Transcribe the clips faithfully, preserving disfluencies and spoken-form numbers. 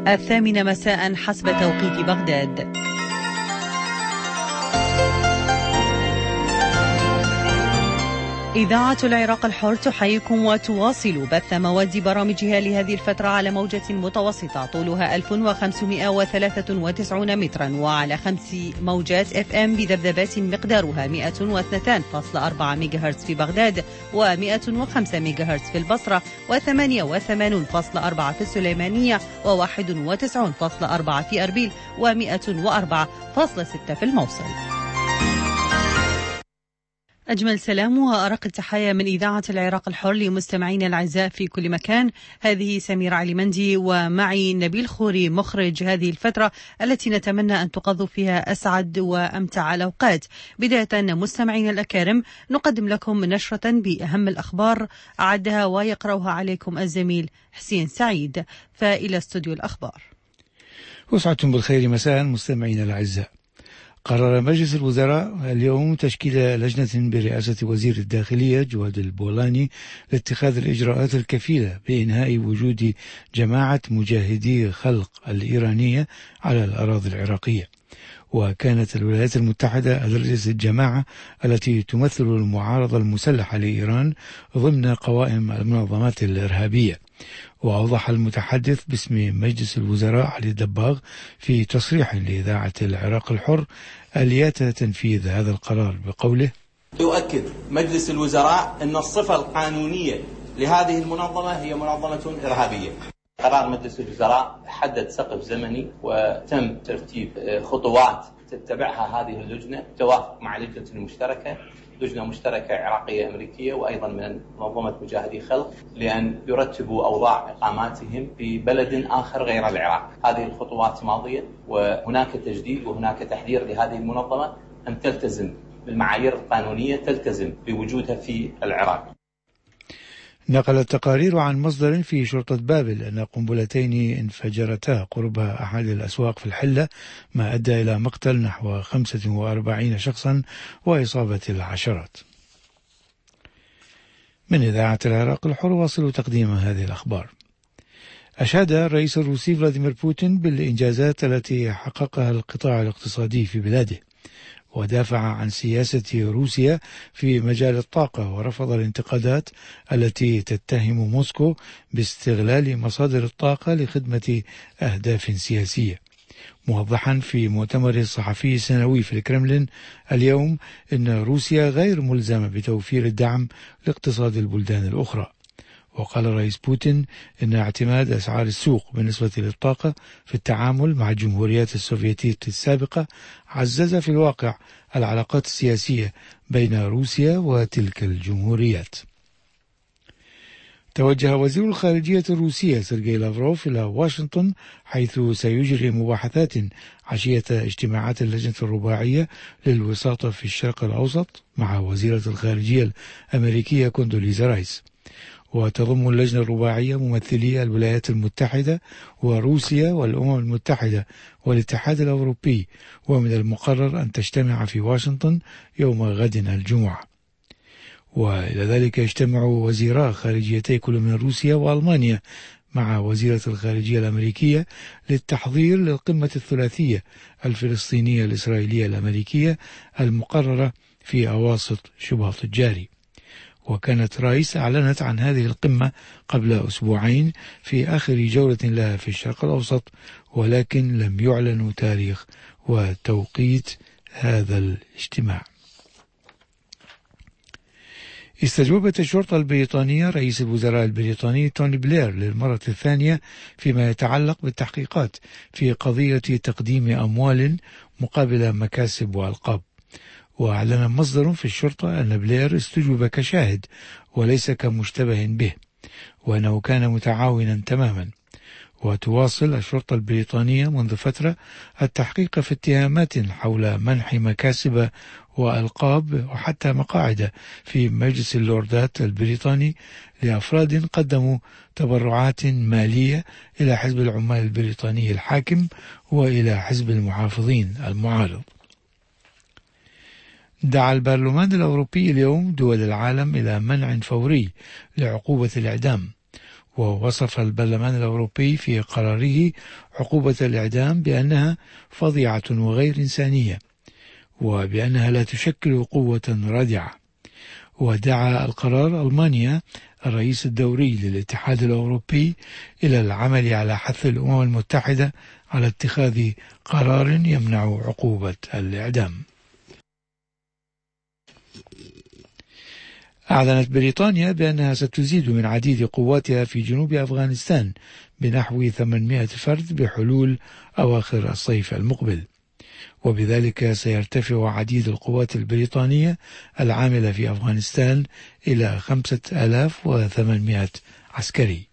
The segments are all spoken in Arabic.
الثامنة مساء حسب توقيت بغداد. إذاعة العراق الحر تحييكم وتواصل بث مواد برامجها لهذه الفترة على موجة متوسطة طولها ألف وخمسمائة وثلاثة وتسعين مترا وعلى خمس موجات اف ام بذبذبات مقدارها مئة واثنين فاصلة أربعة ميجاهرتز في بغداد ومئة وخمسة ميجاهرتز في البصرة وثمانية وثمانين فاصلة أربعة في السليمانية وواحد وتسعين فاصلة أربعة في أربيل ومئة وأربعة فاصلة ستة في الموصل. أجمل سلام وأرق التحايا من إذاعة العراق الحر لمستمعين الأعزاء في كل مكان. هذه سميرة علي مندي ومعي نبيل خوري مخرج هذه الفترة التي نتمنى أن تقضوا فيها أسعد وأمتع الأوقات. بداية مستمعين الأكارم نقدم لكم نشرة بأهم الأخبار أعدها ويقرأها عليكم الزميل حسين سعيد. فإلى استوديو الأخبار. وسعدتم بالخير مساء مستمعين الأعزاء. قرر مجلس الوزراء اليوم تشكيل لجنة برئاسة وزير الداخلية جواد البولاني لاتخاذ الإجراءات الكفيلة بإنهاء وجود جماعة مجاهدي خلق الإيرانية على الأراضي العراقية. وكانت الولايات المتحدة أدرجت الجماعة التي تمثل المعارضة المسلحة لإيران ضمن قوائم المنظمات الإرهابية. وأوضح المتحدث باسم مجلس الوزراء علي الدباغ في تصريح لإذاعة العراق الحر آليات تنفيذ هذا القرار بقوله: يؤكد مجلس الوزراء أن الصفة القانونية لهذه المنظمة هي منظمة إرهابية. قرار مجلس الوزراء حدد سقف زمني وتم ترتيب خطوات تتبعها هذه اللجنة توافق مع لجنة المشتركة لجنة مشتركة عراقية أمريكية وأيضا من منظمة مجاهدي خلق لأن يرتبوا أوضاع إقاماتهم في بلد آخر غير العراق. هذه الخطوات ماضية وهناك تجديد وهناك تحذير لهذه المنظمة أن تلتزم بالمعايير القانونية تلتزم بوجودها في العراق. نقلت تقارير عن مصدر في شرطة بابل أن قنبلتين انفجرتا قرب أحد الأسواق في الحلة ما أدى إلى مقتل نحو خمسة وأربعين شخصا وإصابة العشرات. من إذاعة العراق الحر واصل تقديم هذه الأخبار. أشاد الرئيس الروسي فلاديمير بوتين بالإنجازات التي حققها القطاع الاقتصادي في بلاده، ودافع عن سياسة روسيا في مجال الطاقة ورفض الانتقادات التي تتهم موسكو باستغلال مصادر الطاقة لخدمة أهداف سياسية، موضحا في مؤتمره الصحفي السنوي في الكرملين اليوم أن روسيا غير ملزمة بتوفير الدعم لاقتصاد البلدان الأخرى. وقال رئيس بوتين إن اعتماد أسعار السوق بالنسبة للطاقة في التعامل مع الجمهوريات السوفيتية السابقة عزز في الواقع العلاقات السياسية بين روسيا وتلك الجمهوريات. توجه وزير الخارجية الروسية سيرجي لافروف إلى واشنطن حيث سيجري مباحثات عشية اجتماعات اللجنة الرباعية للوساطة في الشرق الأوسط مع وزيرة الخارجية الأمريكية كوندوليزا رايس. وتضم اللجنة الرباعية ممثلي الولايات المتحدة وروسيا والأمم المتحدة والاتحاد الأوروبي، ومن المقرر أن تجتمع في واشنطن يوم غد الجمعة. وإلى ذلك يجتمع وزيرا خارجيتي كل من روسيا وألمانيا مع وزيرة الخارجية الأمريكية للتحضير للقمة الثلاثية الفلسطينية الإسرائيلية الأمريكية المقررة في أواسط شباط الجاري. وكانت رايس أعلنت عن هذه القمة قبل أسبوعين في آخر جولة لها في الشرق الأوسط، ولكن لم يعلنوا تاريخ وتوقيت هذا الاجتماع. استجوبت الشرطة البريطانية رئيس الوزراء البريطاني توني بلير للمرة الثانية فيما يتعلق بالتحقيقات في قضية تقديم أموال مقابل مكاسب وألقاب. وأعلن مصدر في الشرطة أن بلير استجوب كشاهد وليس كمشتبه به، وأنه كان متعاونا تماما. وتواصل الشرطة البريطانية منذ فترة التحقيق في اتهامات حول منح مكاسب وألقاب وحتى مقاعد في مجلس اللوردات البريطاني لأفراد قدموا تبرعات مالية إلى حزب العمال البريطاني الحاكم وإلى حزب المحافظين المعارض. دعا البرلمان الأوروبي اليوم دول العالم إلى منع فوري لعقوبة الإعدام، ووصف البرلمان الأوروبي في قراره عقوبة الإعدام بأنها فظيعة وغير إنسانية، وبأنها لا تشكل قوة رادعة. ودعا القرار ألمانيا الرئيس الدوري للاتحاد الأوروبي إلى العمل على حث الأمم المتحدة على اتخاذ قرار يمنع عقوبة الإعدام. أعلنت بريطانيا بأنها ستزيد من عديد قواتها في جنوب أفغانستان بنحو ثمانمائة فرد بحلول أواخر الصيف المقبل، وبذلك سيرتفع عديد القوات البريطانية العاملة في أفغانستان إلى خمسة آلاف وثمانمائة عسكري.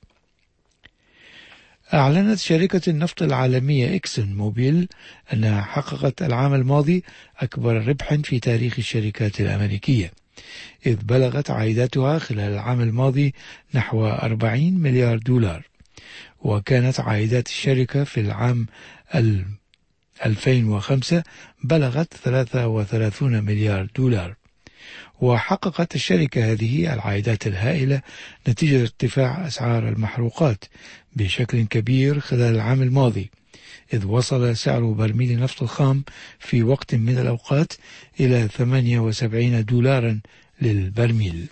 أعلنت شركة النفط العالمية إكسون موبيل أنها حققت العام الماضي أكبر ربح في تاريخ الشركات الأمريكية، إذ بلغت عائداتها خلال العام الماضي نحو أربعين مليار دولار، وكانت عائدات الشركة في العام ألفين وخمسة بلغت ثلاثة وثلاثين مليار دولار. وحققت الشركة هذه العائدات الهائلة نتيجة ارتفاع أسعار المحروقات بشكل كبير خلال العام الماضي، إذ وصل سعر برميل نفط الخام في وقت من الأوقات إلى ثمانية وسبعين دولارا للبرميل.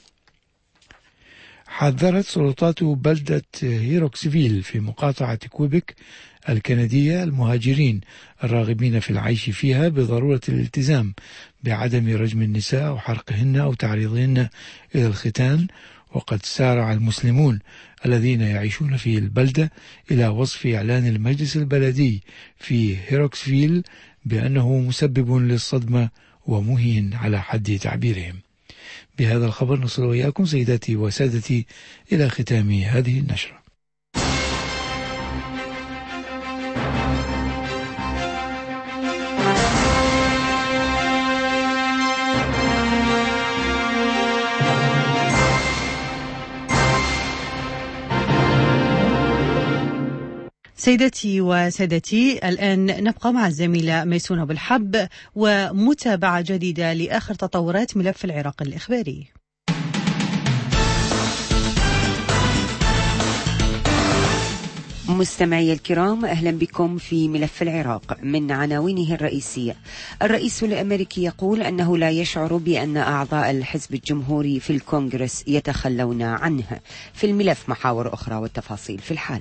حذرت سلطات بلدة هيروكسفيل في مقاطعة كويبك الكندية المهاجرين الراغبين في العيش فيها بضرورة الالتزام بعدم رجم النساء أو حرقهن أو تعريضهن إلى الختان. وقد سارع المسلمون الذين يعيشون في البلدة إلى وصف إعلان المجلس البلدي في هيروكسفيل بأنه مسبب للصدمة ومهين على حد تعبيرهم. بهذا الخبر نصل وإياكم سيداتي وسادتي إلى ختام هذه النشرة. سيدتي وسادتي، الآن نبقى مع الزميلة ميسونة بالحب ومتابعة جديدة لآخر تطورات ملف العراق الإخباري. مستمعي الكرام، أهلا بكم في ملف العراق. من عناوينه الرئيسية: الرئيس الأمريكي يقول أنه لا يشعر بأن أعضاء الحزب الجمهوري في الكونغرس يتخلون عنه. في الملف محاور أخرى والتفاصيل في الحال.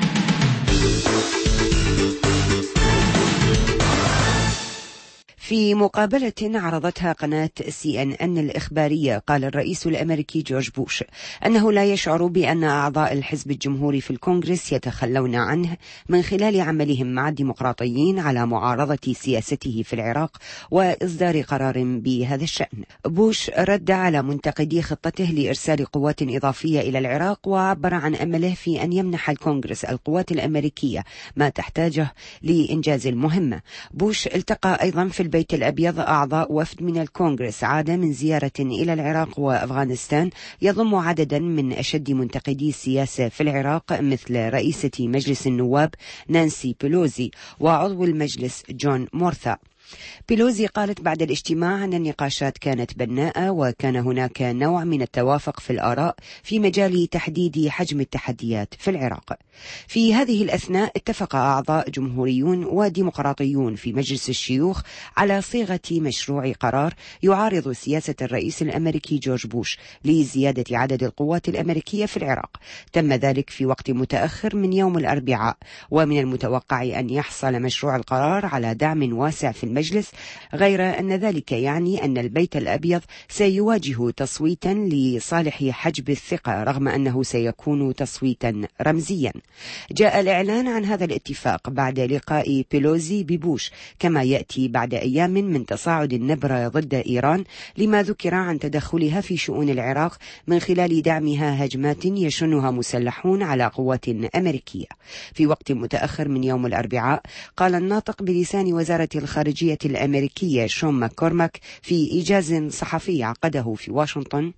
في مقابلة عرضتها قناة سي إن إن الإخبارية، قال الرئيس الأمريكي جورج بوش أنه لا يشعر بأن أعضاء الحزب الجمهوري في الكونغرس يتخلون عنه من خلال عملهم مع الديمقراطيين على معارضة سياسته في العراق وإصدار قرار بهذا الشأن. بوش رد على منتقدي خطته لإرسال قوات إضافية إلى العراق، وعبر عن أمله في أن يمنح الكونغرس القوات الأمريكية ما تحتاجه لإنجاز المهمة. بوش التقى أيضا في البيت الأبيض أعضاء وفد من الكونغرس عاد من زيارة إلى العراق وأفغانستان يضم عددا من أشد منتقدي السياسة في العراق، مثل رئيسة مجلس النواب نانسي بيلوزي وعضو المجلس جون مورثا. بيلوزي قالت بعد الاجتماع أن النقاشات كانت بناءة وكان هناك نوع من التوافق في الآراء في مجال تحديد حجم التحديات في العراق. في هذه الأثناء اتفق أعضاء جمهوريون وديمقراطيون في مجلس الشيوخ على صيغة مشروع قرار يعارض سياسة الرئيس الأمريكي جورج بوش لزيادة عدد القوات الأمريكية في العراق. تم ذلك في وقت متأخر من يوم الأربعاء، ومن المتوقع أن يحصل مشروع القرار على دعم واسع في المجلس، غير أن ذلك يعني أن البيت الأبيض سيواجه تصويتا لصالح حجب الثقة، رغم أنه سيكون تصويتا رمزيا. جاء الإعلان عن هذا الاتفاق بعد لقاء بيلوزي ببوش، كما يأتي بعد أيام من تصاعد النبرة ضد إيران لما ذكر عن تدخلها في شؤون العراق من خلال دعمها هجمات يشنها مسلحون على قوات أمريكية. في وقت متأخر من يوم الأربعاء قال الناطق بلسان وزارة الخارجية الخارجية الأمريكية شون ماككورماك في إيجاز صحفي عقده في واشنطن.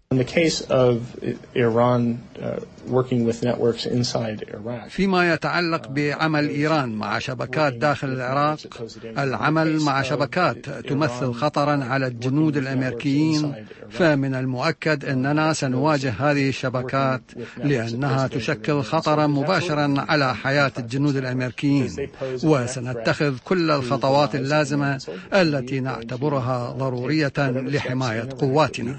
فيما يتعلق بعمل إيران مع شبكات داخل العراق، العمل مع شبكات تمثل خطرا على الجنود الأمريكيين، فمن المؤكد أننا سنواجه هذه الشبكات لأنها تشكل خطرا مباشرا على حياة الجنود الأمريكيين، وسنتخذ كل الخطوات اللازمة التي نعتبرها ضرورية لحماية قواتنا.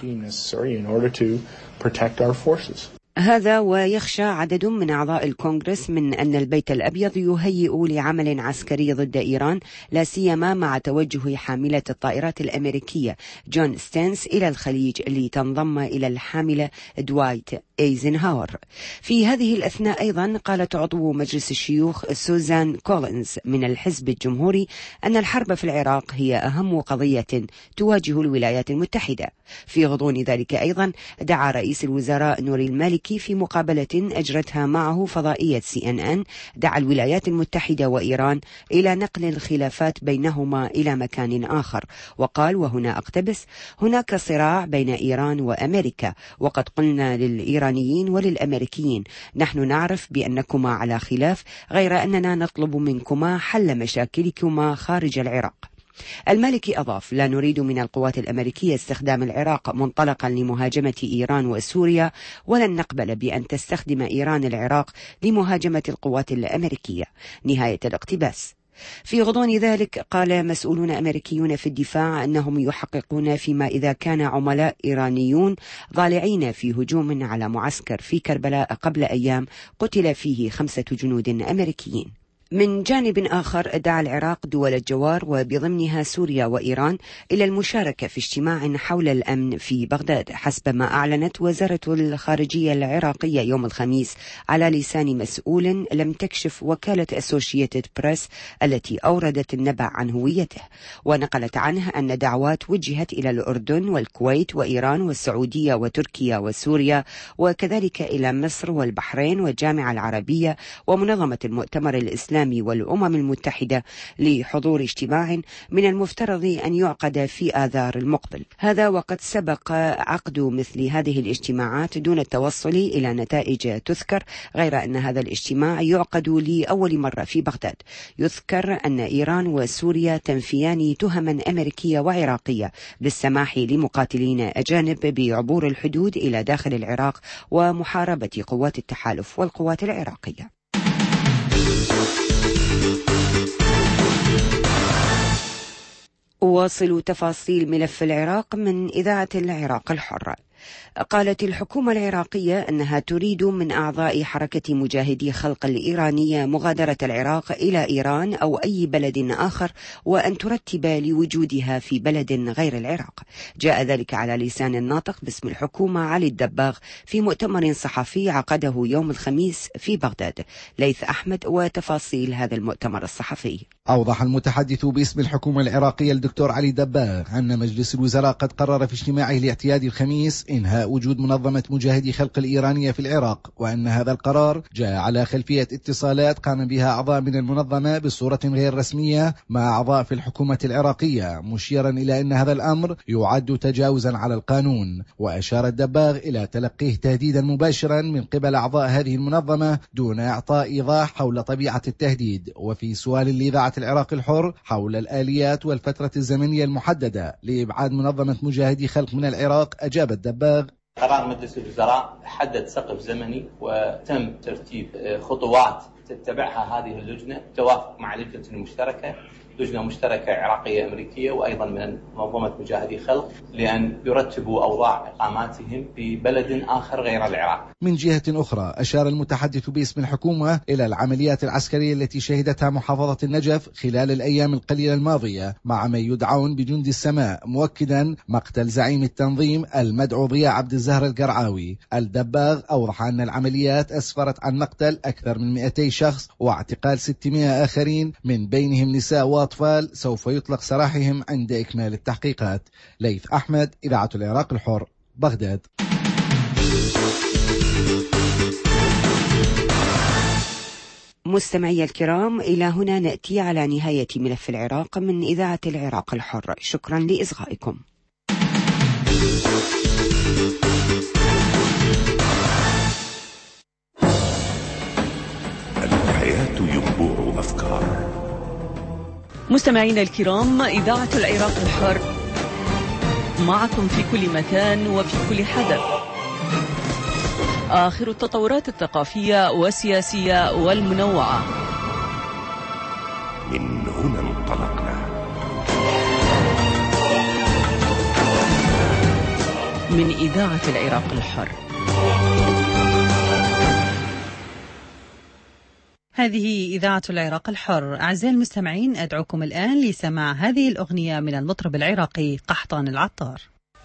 هذا ويخشى عدد من أعضاء الكونغرس من أن البيت الأبيض يهيئ لعمل عسكري ضد إيران، لا سيما مع توجه حاملة الطائرات الأمريكية جون ستينز إلى الخليج لتنضم إلى الحاملة دوايت ايزنهاور. في هذه الأثناء أيضا قالت عضو مجلس الشيوخ سوزان كولينز من الحزب الجمهوري أن الحرب في العراق هي أهم قضية تواجه الولايات المتحدة. في غضون ذلك أيضا دعا رئيس الوزراء نوري المالكي في مقابلة أجرتها معه فضائية سي إن إن دعا الولايات المتحدة وإيران إلى نقل الخلافات بينهما إلى مكان آخر، وقال وهنا أقتبس: هناك صراع بين إيران وأمريكا، وقد قلنا للإيرانيين وللأمريكيين نحن نعرف بأنكما على خلاف، غير أننا نطلب منكما حل مشاكلكما خارج العراق. المالكي أضاف: لا نريد من القوات الأمريكية استخدام العراق منطلقا لمهاجمة إيران وسوريا، ولن نقبل بأن تستخدم إيران العراق لمهاجمة القوات الأمريكية. نهاية الاقتباس. في غضون ذلك قال مسؤولون أمريكيون في الدفاع أنهم يحققون فيما إذا كان عملاء إيرانيون ضالعين في هجوم على معسكر في كربلاء قبل أيام قتل فيه خمسة جنود أمريكيين. من جانب آخر دعا العراق دول الجوار وبضمنها سوريا وإيران إلى المشاركة في اجتماع حول الأمن في بغداد، حسب ما أعلنت وزارة الخارجية العراقية يوم الخميس على لسان مسؤول لم تكشف وكالة أسوشيتد بريس التي أوردت النبأ عن هويته، ونقلت عنه أن دعوات وجهت إلى الأردن والكويت وإيران والسعودية وتركيا وسوريا، وكذلك إلى مصر والبحرين والجامعة العربية ومنظمة المؤتمر الإسلامي والأمم المتحدة لحضور اجتماع من المفترض أن يعقد في آذار المقبل. هذا وقد سبق عقد مثل هذه الاجتماعات دون التوصل إلى نتائج تذكر، غير أن هذا الاجتماع يعقد لأول مرة في بغداد. يذكر أن إيران وسوريا تنفيان تهما أمريكية وعراقية بالسماح لمقاتلين أجانب بعبور الحدود إلى داخل العراق ومحاربة قوات التحالف والقوات العراقية. واصل تفاصيل ملف العراق من إذاعة العراق الحرة. قالت الحكومة العراقية أنها تريد من أعضاء حركة مجاهدي خلق الإيرانية مغادرة العراق إلى إيران أو أي بلد آخر، وأن ترتب لوجودها في بلد غير العراق. جاء ذلك على لسان الناطق باسم الحكومة علي الدباغ في مؤتمر صحفي عقده يوم الخميس في بغداد. ليث أحمد وتفاصيل هذا المؤتمر الصحفي. أوضح المتحدث باسم الحكومة العراقية الدكتور علي الدباغ أن مجلس الوزراء قد قرر في اجتماعه الاعتيادي الخميس إنهاء وجود منظمة مجاهدي خلق الإيرانية في العراق، وأن هذا القرار جاء على خلفية اتصالات قام بها أعضاء من المنظمة بصورة غير رسمية مع أعضاء في الحكومة العراقية، مشيرا إلى أن هذا الأمر يعد تجاوزا على القانون. وأشار الدباغ إلى تلقيه تهديدا مباشرا من قبل أعضاء هذه المنظمة دون إعطاء إيضاح حول طبيعة التهديد. وفي سؤال لإذاعة العراق الحر حول الآليات والفترة الزمنية المحددة لإبعاد منظمة مجاهدي خلق من العراق، أجاب الدباغ: قرار مجلس الوزراء حدد سقف زمني وتم ترتيب خطوات تتبعها هذه اللجنة توافق مع لجنة المشتركة، لجنة مشتركة عراقية أمريكية وأيضا من منظمة مجاهدي خلق، لأن يرتبوا أوضاع إقاماتهم في بلد آخر غير العراق. من جهة أخرى أشار المتحدث باسم الحكومة إلى العمليات العسكرية التي شهدتها محافظة النجف خلال الأيام القليلة الماضية مع من يدعون بجند السماء، مؤكدا مقتل زعيم التنظيم المدعو ضياء عبد الزهر القرعاوي. الدباغ أوضح أن العمليات أسفرت عن مقتل أكثر من مئتي شخص واعتقال ستمائة آخرين من بينهم نساء وأطفال سوف يطلق سراحهم عند إكمال التحقيقات. ليث أحمد، إذاعة العراق الحر، بغداد. مستمعي الكرام، إلى هنا نأتي على نهاية ملف العراق من إذاعة العراق الحر. شكرا لإصغائكم. الحياة ينبوع أفكار. مستمعينا الكرام، إذاعة العراق الحر معكم في كل مكان وفي كل حدث. آخر التطورات الثقافية والسياسية والمنوعة. من هنا انطلقنا، من إذاعة العراق الحر. هذه إذاعة العراق الحر. أعزائي المستمعين، أدعوكم الآن لسماع هذه الأغنية من المطرب العراقي قحطان العطار.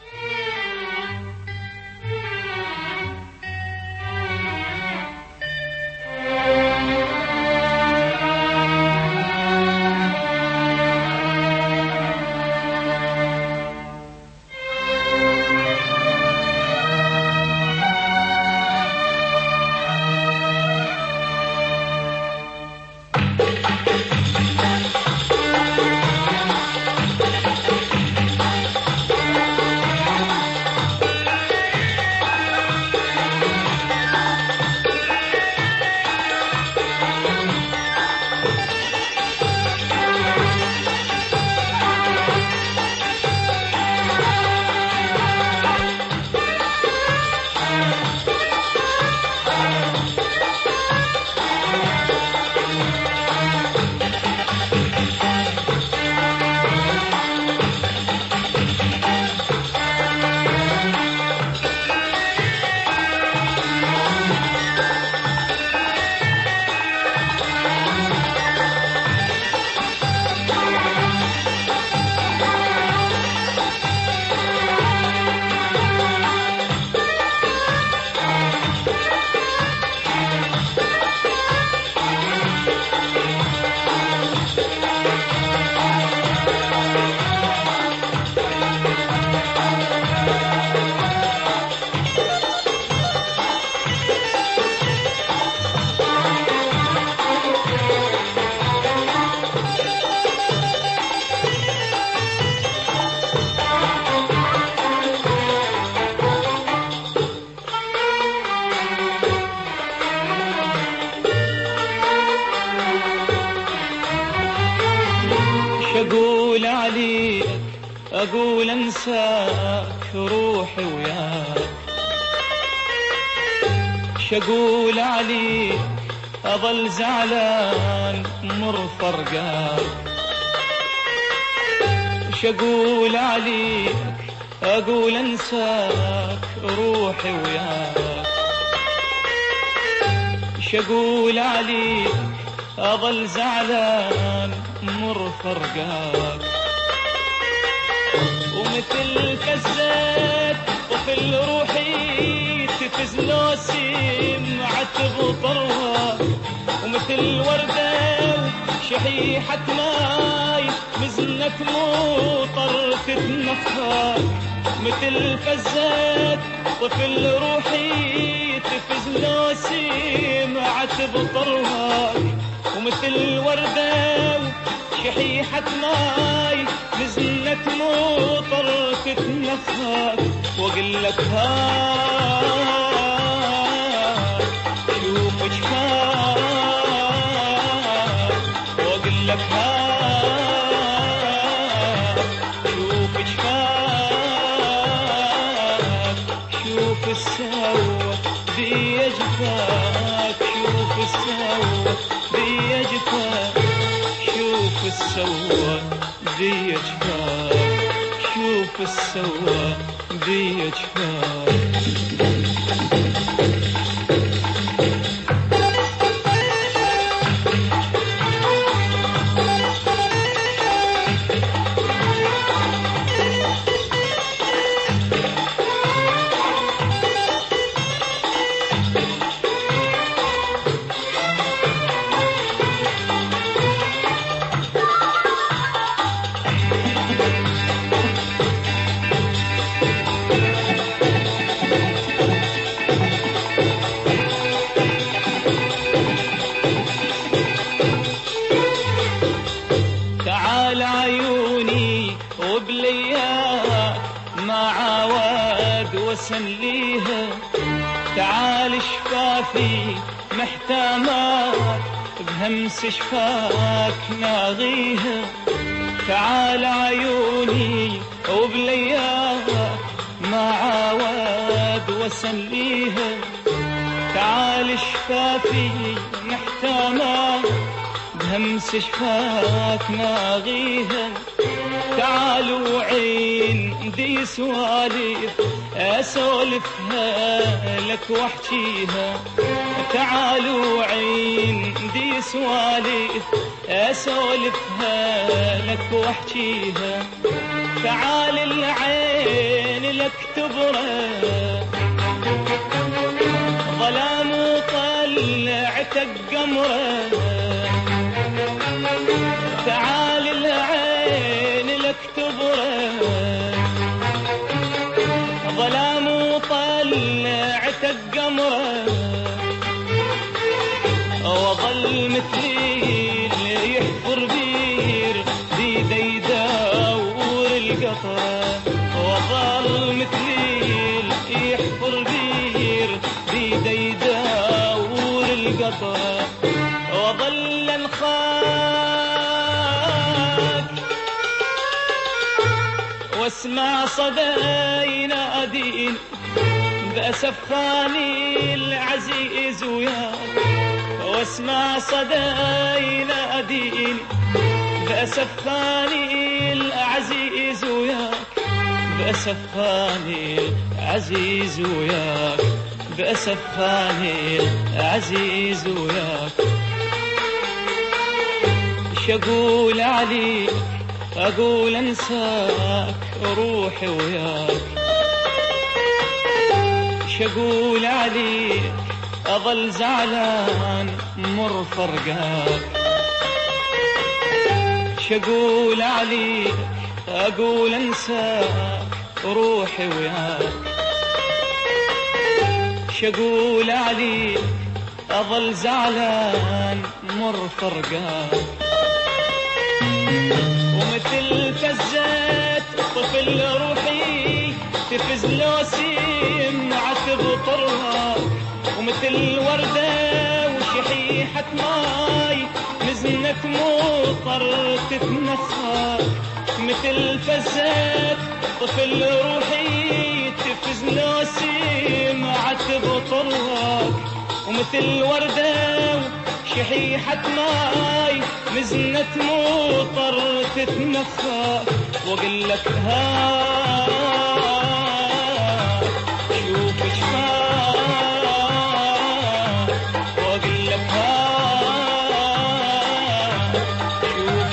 أقول عليك أقول أنساك روحي وياك، شقول عليك أظل زعلان مر فرقاك، شقول عليك أقول أنساك روحي وياك، شقول عليك أظل زعلان مر فرقاك، ومثل فزت طفل روحي تفز لوسيم عتب طرها، ومثل وردة شحيحة ماي مزنة مطر تتنفاك، مثل فزت طفل روحي تفز لوسيم عتب طرها، ومثل وردة شحيحة ماي نزلت مطر تتنفاك، واقول لك ها شوف جفاك، واقول لك ها شوف جفاك، شوف السوا بي جفاك، شوف السوا بي جفاك، شوف السوا بي جفاك، شوف السوا بي جفاك. تعال شفافي محتامات بهمس شفاك ناغيها، تعال عيوني وبلياها ما عاود وسليها، تعال شفافي محتامات بهمس شفاك ناغيها، تعالوا عين دي سوالف اسولفها لك واحكيها، تعالوا عين دي سوالف اسولفها لك واحكيها، تعال العين لك تبرى ظلام وطلعتك قمره، تعال العين لك تبرى ظلام وطلعتك قمره، وظل مثلي اللي يحفر بير بيده يدور القطره، وظل مثلي اللي يحفر بير بيده يدور القطره، وظل انخاك واسمع صدى ينادين بأسف خاني العزيز وياك، واسمع صدى ينادين بأسف خاني العزيز وياك، بأسف خاني العزيز وياك، بأسف خاني العزيز وياك، شقول عليك أقول أنساك روحي وياك، شقول عليك أظل زعلان مر فرقاك، شقول عليك أقول أنساك روحي وياك، شقول عليك أظل زعلان مر فرقاك، ومثل فزات طفل روحي تفز لوسيم عتب طرها، ومثل وردة وشحيحة ماي نزنة مطر تتنخى، مثل فزات طفل روحي تفز لوسيم عتب طرها، ومثل وردة شحيحة ماي مزنة مطر تتنخى، وقل لك ها شوف شفاك، وقل لك ها شوف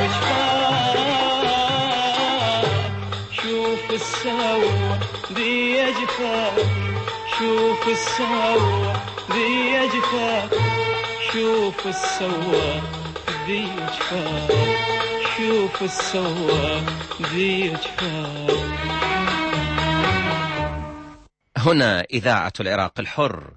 شفاك، شوف السوا دي جفاك، شوف السوا دي جفاك، شوف السوا ذي جفاك، شوف السوا ذي جفاك. هنا إذاعة العراق الحر،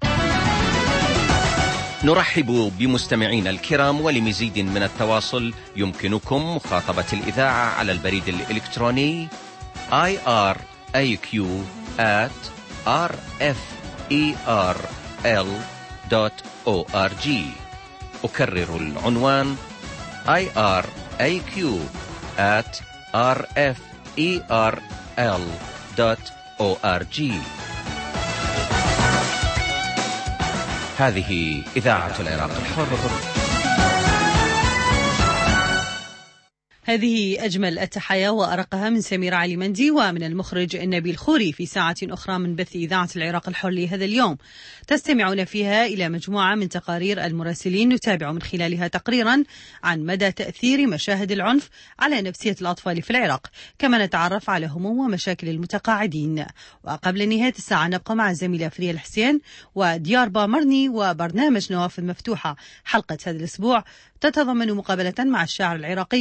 نرحب بمستمعينا الكرام، ولمزيد من التواصل يمكنكم مخاطبة الإذاعة على البريد الإلكتروني آي آر إيه كيو آت آر إف إي آر إل دوت أو آر جي. أكرر العنوان آي آر إيه كيو آت آر إف إي آر إل دوت أو آر جي. هذه إذاعة العراق الحر. هذه أجمل التحايا وأرقها من سمير علي مندي ومن المخرج نبيل خوري في ساعة أخرى من بث إذاعة العراق الحر لهذا اليوم، تستمعون فيها إلى مجموعة من تقارير المراسلين نتابع من خلالها تقريرا عن مدى تأثير مشاهد العنف على نفسية الأطفال في العراق، كما نتعرف على هموم ومشاكل المتقاعدين. وقبل نهاية الساعة نبقى مع الزميلة فريا الحسين وديار بامرني وبرنامج نوافذ مفتوحة. حلقة هذا الأسبوع تتضمن مقابلة مع الشاعر العراقي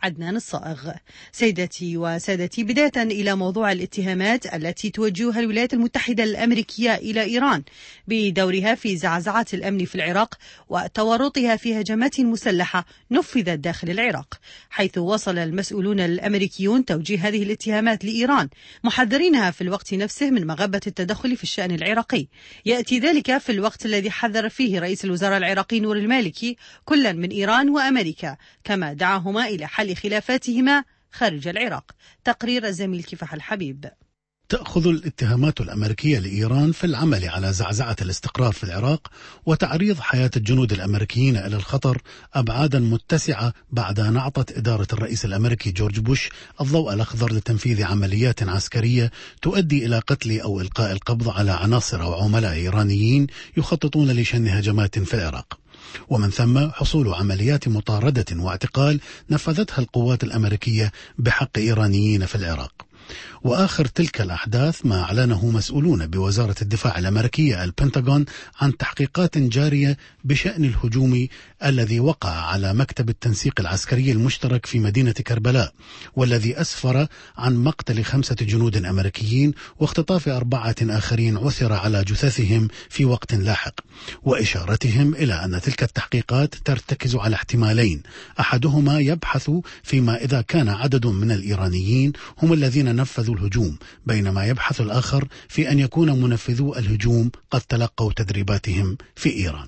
عدنان الصائغ. سيداتي وسادتي، بداية إلى موضوع الاتهامات التي توجهها الولايات المتحدة الأمريكية إلى إيران بدورها في زعزعة الأمن في العراق وتورطها في هجمات مسلحة نفذت داخل العراق، حيث وصل المسؤولون الأمريكيون توجيه هذه الاتهامات لإيران محذرينها في الوقت نفسه من مغبة التدخل في الشأن العراقي. يأتي ذلك في الوقت الذي حذر فيه رئيس الوزراء العراقي نور المالكي كلا من إيران وأمريكا، كما دعاهما إلى حل خلافاتهما خارج العراق. تقرير الزميل كفاح الحبيب. تأخذ الاتهامات الأمريكية لإيران في العمل على زعزعة الاستقرار في العراق وتعريض حياة الجنود الأمريكيين إلى الخطر أبعادا متسعة بعد أن أعطت إدارة الرئيس الأمريكي جورج بوش الضوء الأخضر لتنفيذ عمليات عسكرية تؤدي إلى قتل أو إلقاء القبض على عناصر أو عملاء إيرانيين يخططون لشن هجمات في العراق، ومن ثم حصول عمليات مطاردة واعتقال نفذتها القوات الأمريكية بحق إيرانيين في العراق. وآخر تلك الأحداث ما أعلنه مسؤولون بوزارة الدفاع الأمريكية البنتاغون عن تحقيقات جارية بشأن الهجوم الذي وقع على مكتب التنسيق العسكري المشترك في مدينة كربلاء، والذي أسفر عن مقتل خمسة جنود أمريكيين واختطاف أربعة آخرين عثر على جثثهم في وقت لاحق، وإشارتهم إلى أن تلك التحقيقات ترتكز على احتمالين، أحدهما يبحث فيما إذا كان عدد من الإيرانيين هم الذين نفذوا الهجوم، بينما يبحث الآخر في أن يكون منفذو الهجوم قد تلقوا تدريباتهم في إيران.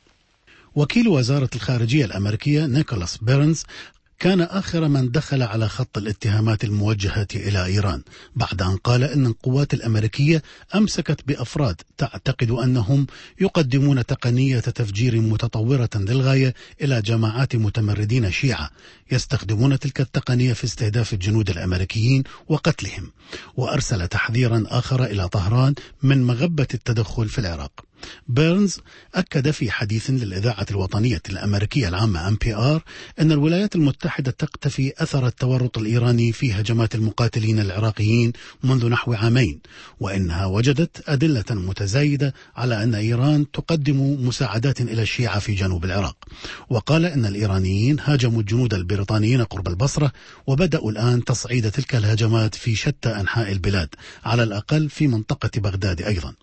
وكيل وزارة الخارجية الأمريكية نيكولاس بيرنز كان آخر من دخل على خط الاتهامات الموجهة إلى إيران، بعد أن قال إن القوات الأمريكية أمسكت بأفراد تعتقد أنهم يقدمون تقنية تفجير متطورة للغاية إلى جماعات متمردين شيعة يستخدمون تلك التقنية في استهداف الجنود الأمريكيين وقتلهم، وأرسل تحذيرا آخر إلى طهران من مغبة التدخل في العراق. بيرنز أكد في حديث للإذاعة الوطنية الأمريكية العامة إم بي آر أن الولايات المتحدة تقتفي أثر التورط الإيراني في هجمات المقاتلين العراقيين منذ نحو عامين، وإنها وجدت أدلة متزايدة على أن إيران تقدم مساعدات إلى الشيعة في جنوب العراق. وقال أن الإيرانيين هاجموا الجنود البريطانيين قرب البصرة وبدأوا الآن تصعيد تلك الهجمات في شتى أنحاء البلاد، على الأقل في منطقة بغداد أيضا.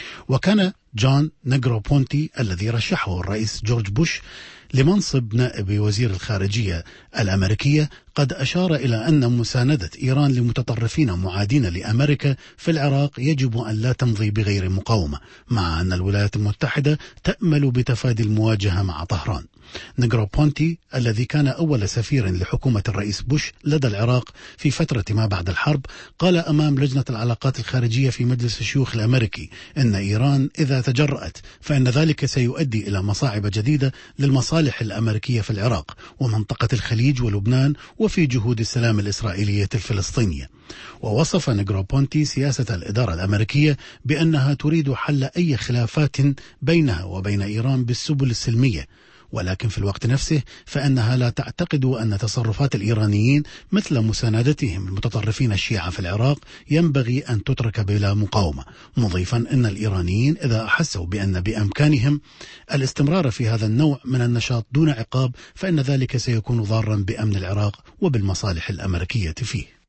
وكان جون نيغروبونتي الذي رشحه الرئيس جورج بوش لمنصب نائب وزير الخارجية الأمريكية قد أشار إلى أن مساندة إيران لمتطرفين معادين لأمريكا في العراق يجب أن لا تمضي بغير مقاومة، مع أن الولايات المتحدة تأمل بتفادي المواجهة مع طهران. نيغروبونتي الذي كان أول سفير لحكومة الرئيس بوش لدى العراق في فترة ما بعد الحرب قال أمام لجنة العلاقات الخارجية في مجلس الشيوخ الأمريكي إن إيران إذا تجرأت فإن ذلك سيؤدي إلى مصاعب جديدة للمصالح الأمريكية في العراق ومنطقة الخليج ولبنان وفي جهود السلام الإسرائيلية الفلسطينية. ووصف نيغروبونتي سياسة الإدارة الأمريكية بأنها تريد حل أي خلافات بينها وبين إيران بالسبل السلمية، ولكن في الوقت نفسه فإنها لا تعتقد أن تصرفات الإيرانيين مثل مساندتهم المتطرفين الشيعة في العراق ينبغي أن تترك بلا مقاومة، مضيفا أن الإيرانيين إذا أحسوا بأن بإمكانهم الاستمرار في هذا النوع من النشاط دون عقاب فإن ذلك سيكون ضارا بأمن العراق وبالمصالح الأمريكية فيه.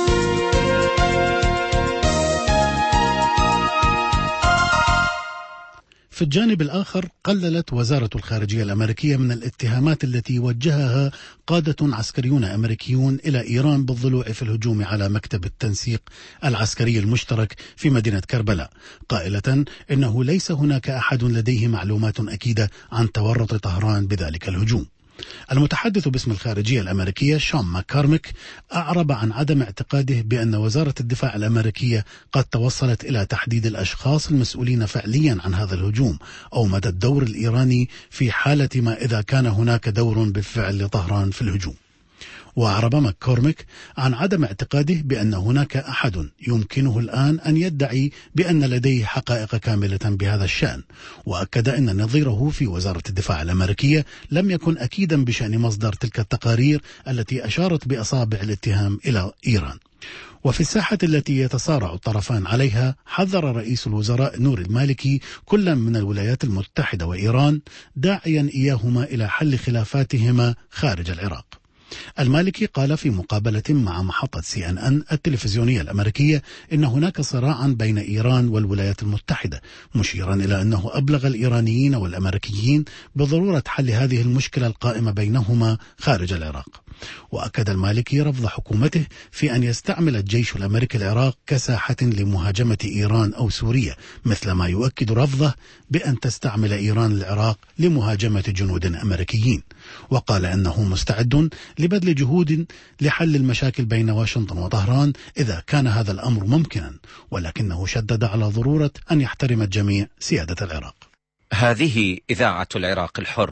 في الجانب الآخر قللت وزارة الخارجية الأمريكية من الاتهامات التي وجهها قادة عسكريون أمريكيون إلى إيران بالضلوع في الهجوم على مكتب التنسيق العسكري المشترك في مدينة كربلاء، قائلة إنه ليس هناك أحد لديه معلومات أكيدة عن تورط طهران بذلك الهجوم. المتحدث باسم الخارجية الأمريكية شون ماكارميك أعرب عن عدم اعتقاده بأن وزارة الدفاع الأمريكية قد توصلت إلى تحديد الأشخاص المسؤولين فعليا عن هذا الهجوم أو مدى الدور الإيراني في حالة ما إذا كان هناك دور بالفعل لطهران في الهجوم. وأعرب ماكارميك عن عدم اعتقاده بأن هناك أحد يمكنه الآن أن يدعي بأن لديه حقائق كاملة بهذا الشأن، وأكد أن نظيره في وزارة الدفاع الأمريكية لم يكن أكيدا بشأن مصدر تلك التقارير التي أشارت بأصابع الاتهام إلى إيران. وفي الساحة التي يتصارع الطرفان عليها حذر رئيس الوزراء نور المالكي كل من الولايات المتحدة وإيران داعيا إياهما إلى حل خلافاتهما خارج العراق. المالكي قال في مقابلة مع محطة سي إن إن التلفزيونية الأمريكية إن هناك صراعا بين إيران والولايات المتحدة، مشيرا إلى أنه أبلغ الإيرانيين والأمريكيين بضرورة حل هذه المشكلة القائمة بينهما خارج العراق. وأكد المالكي رفض حكومته في أن يستعمل الجيش الأمريكي العراق كساحة لمهاجمة إيران أو سوريا، مثل ما يؤكد رفضه بأن تستعمل إيران العراق لمهاجمة جنود أمريكيين. وقال أنه مستعد لبذل جهود لحل المشاكل بين واشنطن وطهران إذا كان هذا الأمر ممكنا، ولكنه شدد على ضرورة أن يحترم الجميع سيادة العراق. هذه إذاعة العراق الحر.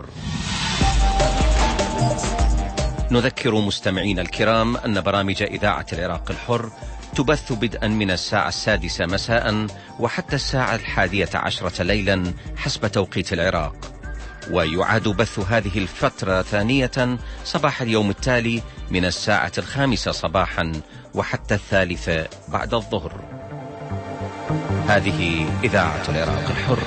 نذكر مستمعين الكرام أن برامج إذاعة العراق الحر تبث بدءا من الساعة السادسة مساء وحتى الساعة الحادية عشرة ليلا حسب توقيت العراق، ويعاد بث هذه الفترة ثانية صباح اليوم التالي من الساعة الخامسة صباحا وحتى الثالثة بعد الظهر. هذه إذاعة العراق الحر.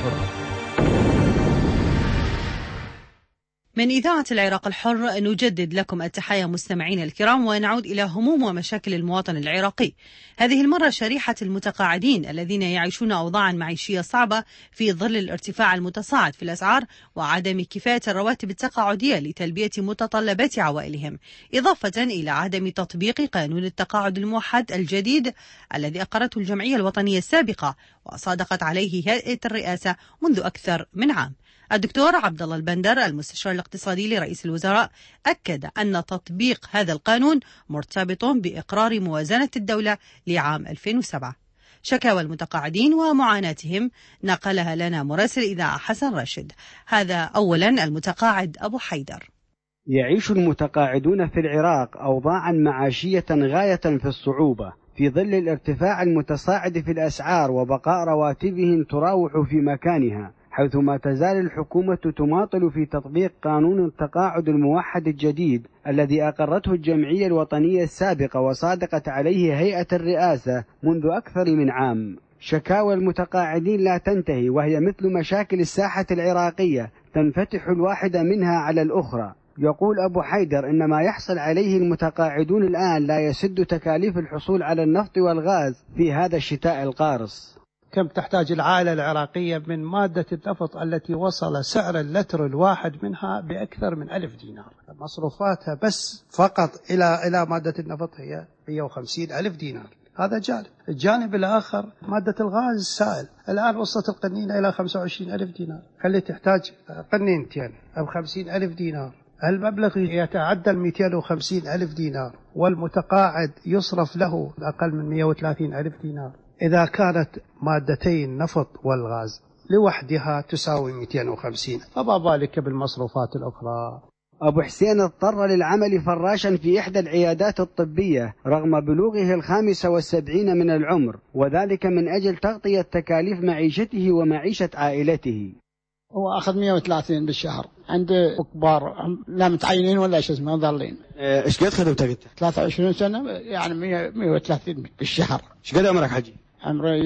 من إذاعة العراق الحر نجدد لكم التحية مستمعين الكرام، ونعود إلى هموم ومشاكل المواطن العراقي. هذه المرة شريحة المتقاعدين الذين يعيشون أوضاعا معيشية صعبة في ظل الارتفاع المتصاعد في الأسعار وعدم كفاية الرواتب التقاعدية لتلبية متطلبات عوائلهم، إضافة إلى عدم تطبيق قانون التقاعد الموحد الجديد الذي أقرته الجمعية الوطنية السابقة وصادقت عليه هيئة الرئاسة منذ أكثر من عام. الدكتور عبد الله البندر المستشار الاقتصادي لرئيس الوزراء أكد أن تطبيق هذا القانون مرتبط بإقرار موازنة الدولة لعام ألفين وسبعة. شكاوى المتقاعدين ومعاناتهم نقلها لنا مراسل إذاعة حسن راشد. هذا أولا المتقاعد أبو حيدر. يعيش المتقاعدون في العراق أوضاعا معاشية غاية في الصعوبة في ظل الارتفاع المتصاعد في الأسعار وبقاء رواتبهم تراوح في مكانها، حيث ما تزال الحكومة تماطل في تطبيق قانون التقاعد الموحد الجديد الذي أقرته الجمعية الوطنية السابقة وصادقت عليه هيئة الرئاسة منذ أكثر من عام. شكاوى المتقاعدين لا تنتهي، وهي مثل مشاكل الساحة العراقية تنفتح الواحدة منها على الأخرى. يقول أبو حيدر إن ما يحصل عليه المتقاعدون الآن لا يسد تكاليف الحصول على النفط والغاز في هذا الشتاء القارس. كم تحتاج العائلة العراقية من مادة النفط التي وصل سعر اللتر الواحد منها بأكثر من ألف دينار، مصروفاتها بس فقط إلى إلى مادة النفط هي مئة وخمسين ألف دينار. هذا جانب. الجانب الآخر مادة الغاز السائل الآن وصلت القنينة إلى خمسة وعشرين ألف دينار، اللي تحتاج قنينتين أو خمسين ألف دينار. المبلغ يتعدى مئتين وخمسين ألف دينار، والمتقاعد يصرف له أقل من مئة وثلاثين ألف دينار. إذا كانت مادتي النفط والغاز لوحدها تساوي مئتين وخمسين، فما بالك بالمصروفات الأخرى. أبو حسين اضطر للعمل فراشا في إحدى العيادات الطبية رغم بلوغه الخامسة والسبعين من العمر، وذلك من أجل تغطية تكاليف معيشته ومعيشة عائلته. هو أخذ مئة وثلاثين بالشهر، عنده كبار لا متعينين ولا إيش اسمه ضالين. إيش قد خدمتك أنت؟ ثلاثة وعشرين سنة، يعني مئة وثلاثين بالشهر. إيش قد عمرك حجي؟ عمري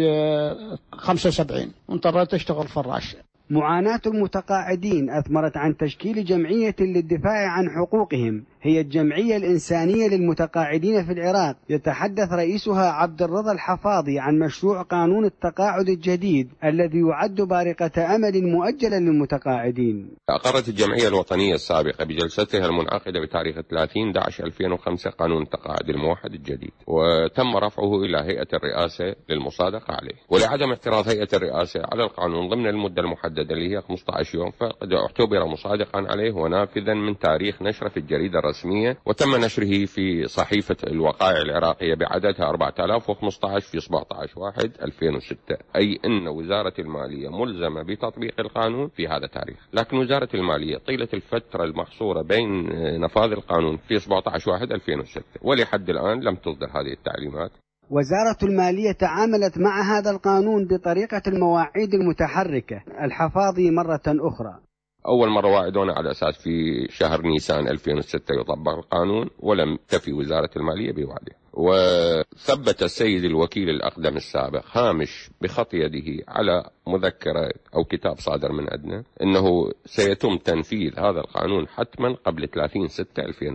خمسة وسبعين، واضطريت أشتغل فراش. معاناة المتقاعدين أثمرت عن تشكيل جمعية للدفاع عن حقوقهم، هي الجمعية الإنسانية للمتقاعدين في العراق. يتحدث رئيسها عبد الرضا الحفاظي عن مشروع قانون التقاعد الجديد الذي يعد بارقة أمل مؤجلا للمتقاعدين. أقرت الجمعية الوطنية السابقة بجلستها المنعقدة بتاريخ ثلاثين أحد عشر ألفين وخمسة قانون التقاعد الموحد الجديد، وتم رفعه إلى هيئة الرئاسة للمصادقة عليه. ولعدم اعتراض هيئة الرئاسة على القانون ضمن المدة المحددة اللي هي خمسة عشر يوم، فقد اعتبر مصادقا عليه ونافذا من تاريخ نشره في الجريدة الرسمية، وتم نشره في صحيفة الوقائع العراقية بعددها أربعة آلاف وخمسة عشر في سبعة عشر واحد ألفين وستة، أي أن وزارة المالية ملزمة بتطبيق القانون في هذا التاريخ. لكن وزارة المالية طيلة الفترة المحصورة بين نفاذ القانون في سبعة عشر واحد ألفين وستة ولحد الآن لم تصدر هذه التعليمات. وزارة المالية تعاملت مع هذا القانون بطريقة المواعيد المتحركة. الحفاظي مرة أخرى: أول مرة واعدونا على أساس في شهر نيسان ألفين وستة يطبق القانون، ولم تفي وزارة المالية بوعده. وثبت السيد الوكيل الأقدم السابق هامش بخط يده على مذكرة أو كتاب صادر من أدنى أنه سيتم تنفيذ هذا القانون حتما قبل ثلاثين ستة ألفين وستة،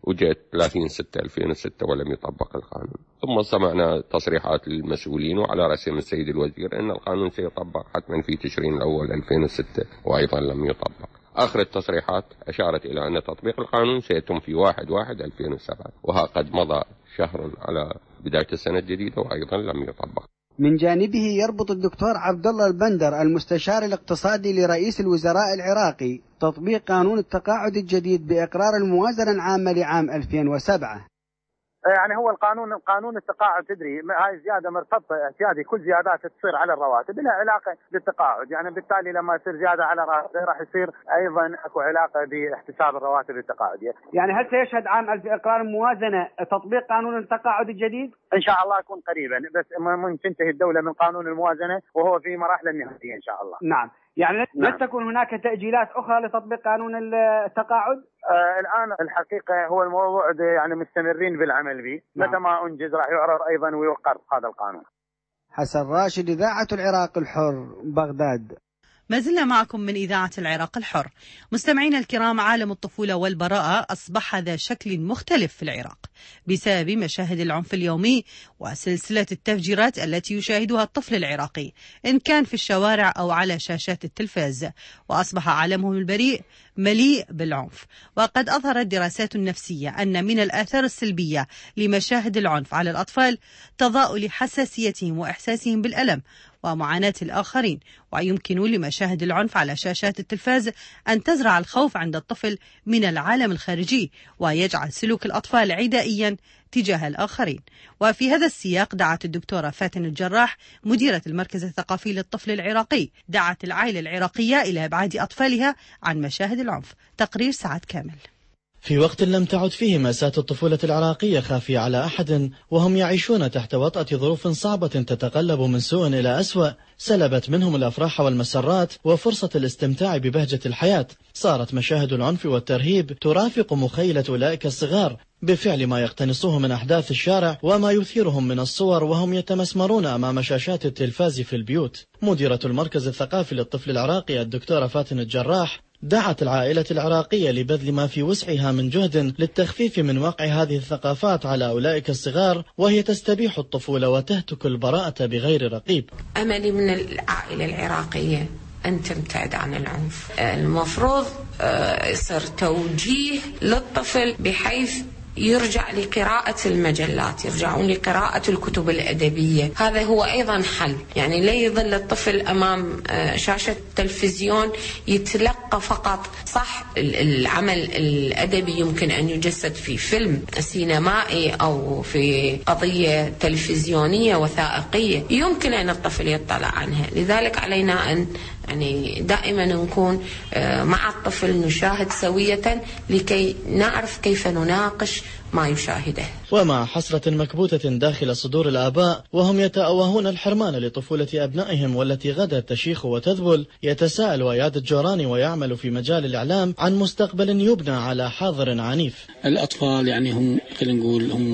وجاءت ثلاثين ستة ألفين وستة ولم يطبق القانون. ثم سمعنا تصريحات للمسؤولين وعلى رأسهم السيد الوزير أن القانون سيطبق حتما في تشرين الأول ألفين وستة وأيضا لم يطبق. آخر التصريحات أشارت إلى أن تطبيق القانون سيتم في واحد واحد ألفين وسبعة، وها قد مضى شهر على بداية السنة الجديدة وأيضا لم يطبق. من جانبه يربط الدكتور عبد الله البندر المستشار الاقتصادي لرئيس الوزراء العراقي تطبيق قانون التقاعد الجديد بإقرار الموازنة العامة لعام ألفين وسبعة. يعني هو القانون قانون التقاعد تدري هاي زياده مرتبطه اعتيادي، كل زيادات تصير على الرواتب لها علاقه بالتقاعد، يعني بالتالي لما يصير زياده على الراتب راح يصير ايضا اكو علاقه باحتساب الرواتب التقاعديه. يعني هل سيشهد عام اقرار الموازنه تطبيق قانون التقاعد الجديد؟ ان شاء الله يكون قريبا، بس من تنتهي الدوله من قانون الموازنه وهو في مراحل النهائيه ان شاء الله. نعم، يعني لن نعم. تكون هناك تأجيلات أخرى لتطبيق قانون التقاعد؟ آه الآن الحقيقة هو الموضوع يعني مستمرين بالعمل به. نعم. متى ما أنجز راح يعرض أيضا ويوقر هذا القانون. حسن راشد، إذاعة العراق الحر، بغداد. ما زلنا معكم من إذاعة العراق الحر. مستمعينا الكرام، عالم الطفولة والبراءة أصبح ذا شكل مختلف في العراق بسبب مشاهد العنف اليومي وسلسلة التفجيرات التي يشاهدها الطفل العراقي إن كان في الشوارع أو على شاشات التلفاز، وأصبح عالمهم البريء مليء بالعنف. وقد أظهرت دراسات نفسية أن من الآثار السلبية لمشاهد العنف على الأطفال تضاؤل حساسيتهم وإحساسهم بالألم ومعاناة الآخرين، ويمكن لمشاهد العنف على شاشات التلفاز أن تزرع الخوف عند الطفل من العالم الخارجي ويجعل سلوك الأطفال عدائيا تجاه الآخرين. وفي هذا السياق دعت الدكتورة فاتن الجراح مديرة المركز الثقافي للطفل العراقي دعت العائلة العراقية إلى إبعاد أطفالها عن مشاهد العنف. تقرير سعد كامل. في وقت لم تعد فيه مأساة الطفولة العراقية خافية على أحد، وهم يعيشون تحت وطأة ظروف صعبة تتقلب من سوء إلى أسوأ سلبت منهم الأفراح والمسرات وفرصة الاستمتاع ببهجة الحياة، صارت مشاهد العنف والترهيب ترافق مخيلة أولئك الصغار بفعل ما يقتنصوه من أحداث الشارع وما يثيرهم من الصور وهم يتمسمرون أمام شاشات التلفاز في البيوت. مديرة المركز الثقافي للطفل العراقي الدكتورة فاتن الجراح دعت العائلة العراقية لبذل ما في وسعها من جهد للتخفيف من وقع هذه الثقافات على أولئك الصغار، وهي تستبيح الطفولة وتهتك البراءة بغير رقيب. أملي من العائلة العراقية أن تبتعد عن العنف. المفروض يصير توجيه للطفل بحيث يرجع لقراءة المجلات، يرجعون لقراءة الكتب الأدبية. هذا هو أيضا حل، يعني لا يظل الطفل أمام شاشة التلفزيون يتلقى فقط. صح العمل الأدبي يمكن أن يجسد في فيلم سينمائي أو في قضية تلفزيونية وثائقية يمكن أن الطفل يطلع عنها، لذلك علينا أن يعني دائما نكون مع الطفل نشاهد سوية لكي نعرف كيف نناقش ما يشاهده. ومع حسرة مكبوتة داخل صدور الآباء وهم يتأوهون الحرمان لطفولة أبنائهم والتي غدا تشيخ وتذبل، يتساءل وياد الجوراني ويعمل في مجال الإعلام عن مستقبل يبنى على حاضر عنيف. الأطفال يعني هم خلينا نقول هم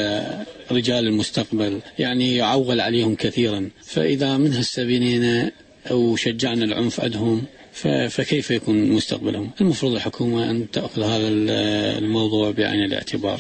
رجال المستقبل، يعني يعول عليهم كثيرا، فإذا من هسه بنينا أو شجعنا العنف عندهم فكيف يكون مستقبلهم؟ المفروض الحكومة أن تأخذ هذا الموضوع بعين الاعتبار،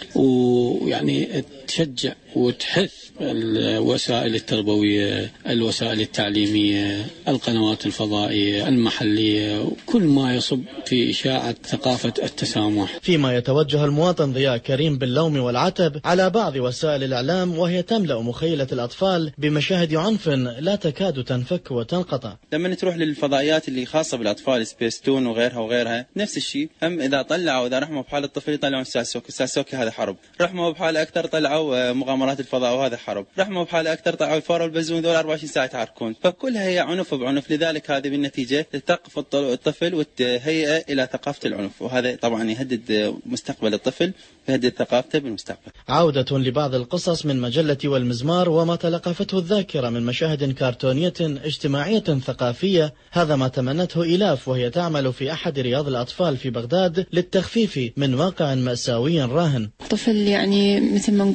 ويعني تشجع وتحث الوسائل التربوية، الوسائل التعليمية، القنوات الفضائية المحلية، كل ما يصب في إشاعة ثقافة التسامح. فيما يتوجه المواطن ضياء كريم باللوم والعتب على بعض وسائل الإعلام وهي تملأ مخيلة الأطفال بمشاهد عنف لا تكاد تنفك وتنقطع. لما تروح للفضائيات اللي خاصة بالأطفال سبيستون وغيرها وغيرها نفس الشيء، هم إذا طلعوا إذا رحموا بحال الطفل يطلعون الساسوكي، الساسوكي هذا حرب، رحموا بحال أكثر طلعوا مغامرات الفضاء وهذا حرب، رحموا بحال أكثر طلعوا الفار والبزون ذول أربعة وعشرين ساعة يتحركون، فكلها هي عنف بعنف. لذلك هذه بالنتيجة تثقف الطفل وتهيئه إلى ثقافة العنف، وهذا طبعا يهدد مستقبل الطفل ويهدد ثقافته بالمستقبل. عودة لبعض القصص من مجلة والمزمار وما تلقفته الذاكرة من مشاهد كرتونية اجتماعية ثقافية، هذا ما تمنته إلاف وهي تعمل في أحد رياض الأطفال في بغداد للتخفيف من واقع مأساوي راهن. طفل يعني مثل ما نقول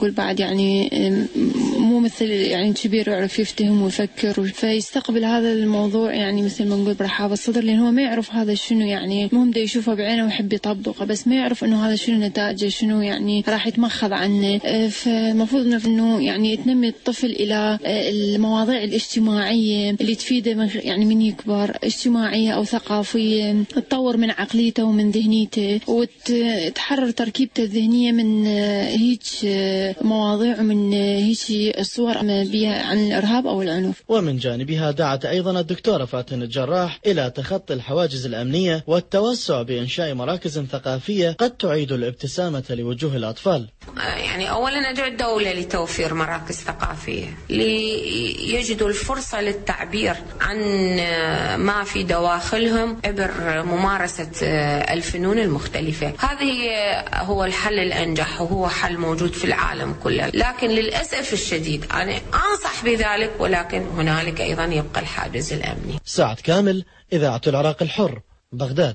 نقول بعد يعني مو مثل يعني كبير يعرف يفتهم ويفكر، فيستقبل هذا الموضوع يعني مثل ما نقول برحاب الصدر، لأن هو ما يعرف هذا شنو يعني، مهم ده يشوفه بعينه ويحب يطبقه، بس ما يعرف إنه هذا شنو نتائجه، شنو يعني راح يتمخض عنه. فالمفروض إنه يعني تنمي الطفل إلى المواضيع الاجتماعية اللي تفيده يعني من يكبر، اجتماعية أو ثقافية، تطور من عقليته ومن ذهنيته، وتحرر تركيبته الذهنية من هيك مواضيع ومن هيك الصور بها عن الإرهاب أو العنف. ومن جانبها دعت أيضا الدكتورة فاتن الجراح إلى تخطي الحواجز الأمنية والتوسع بإنشاء مراكز ثقافية قد تعيد الابتسامة لوجوه الأطفال. يعني أولا ندعو الدولة لتوفير مراكز ثقافية ليجدوا الفرصة للتعبير عن ما في دواخلهم عبر ممارسة الفنون المختلفة. هذه هو الحل الأنجح وهو حل موجود في العالم كله، لكن للأسف الشديد أنا أنصح بذلك، ولكن هنالك أيضا يبقى الحاجز الأمني. سعد كامل، إذاعة العراق الحر، بغداد.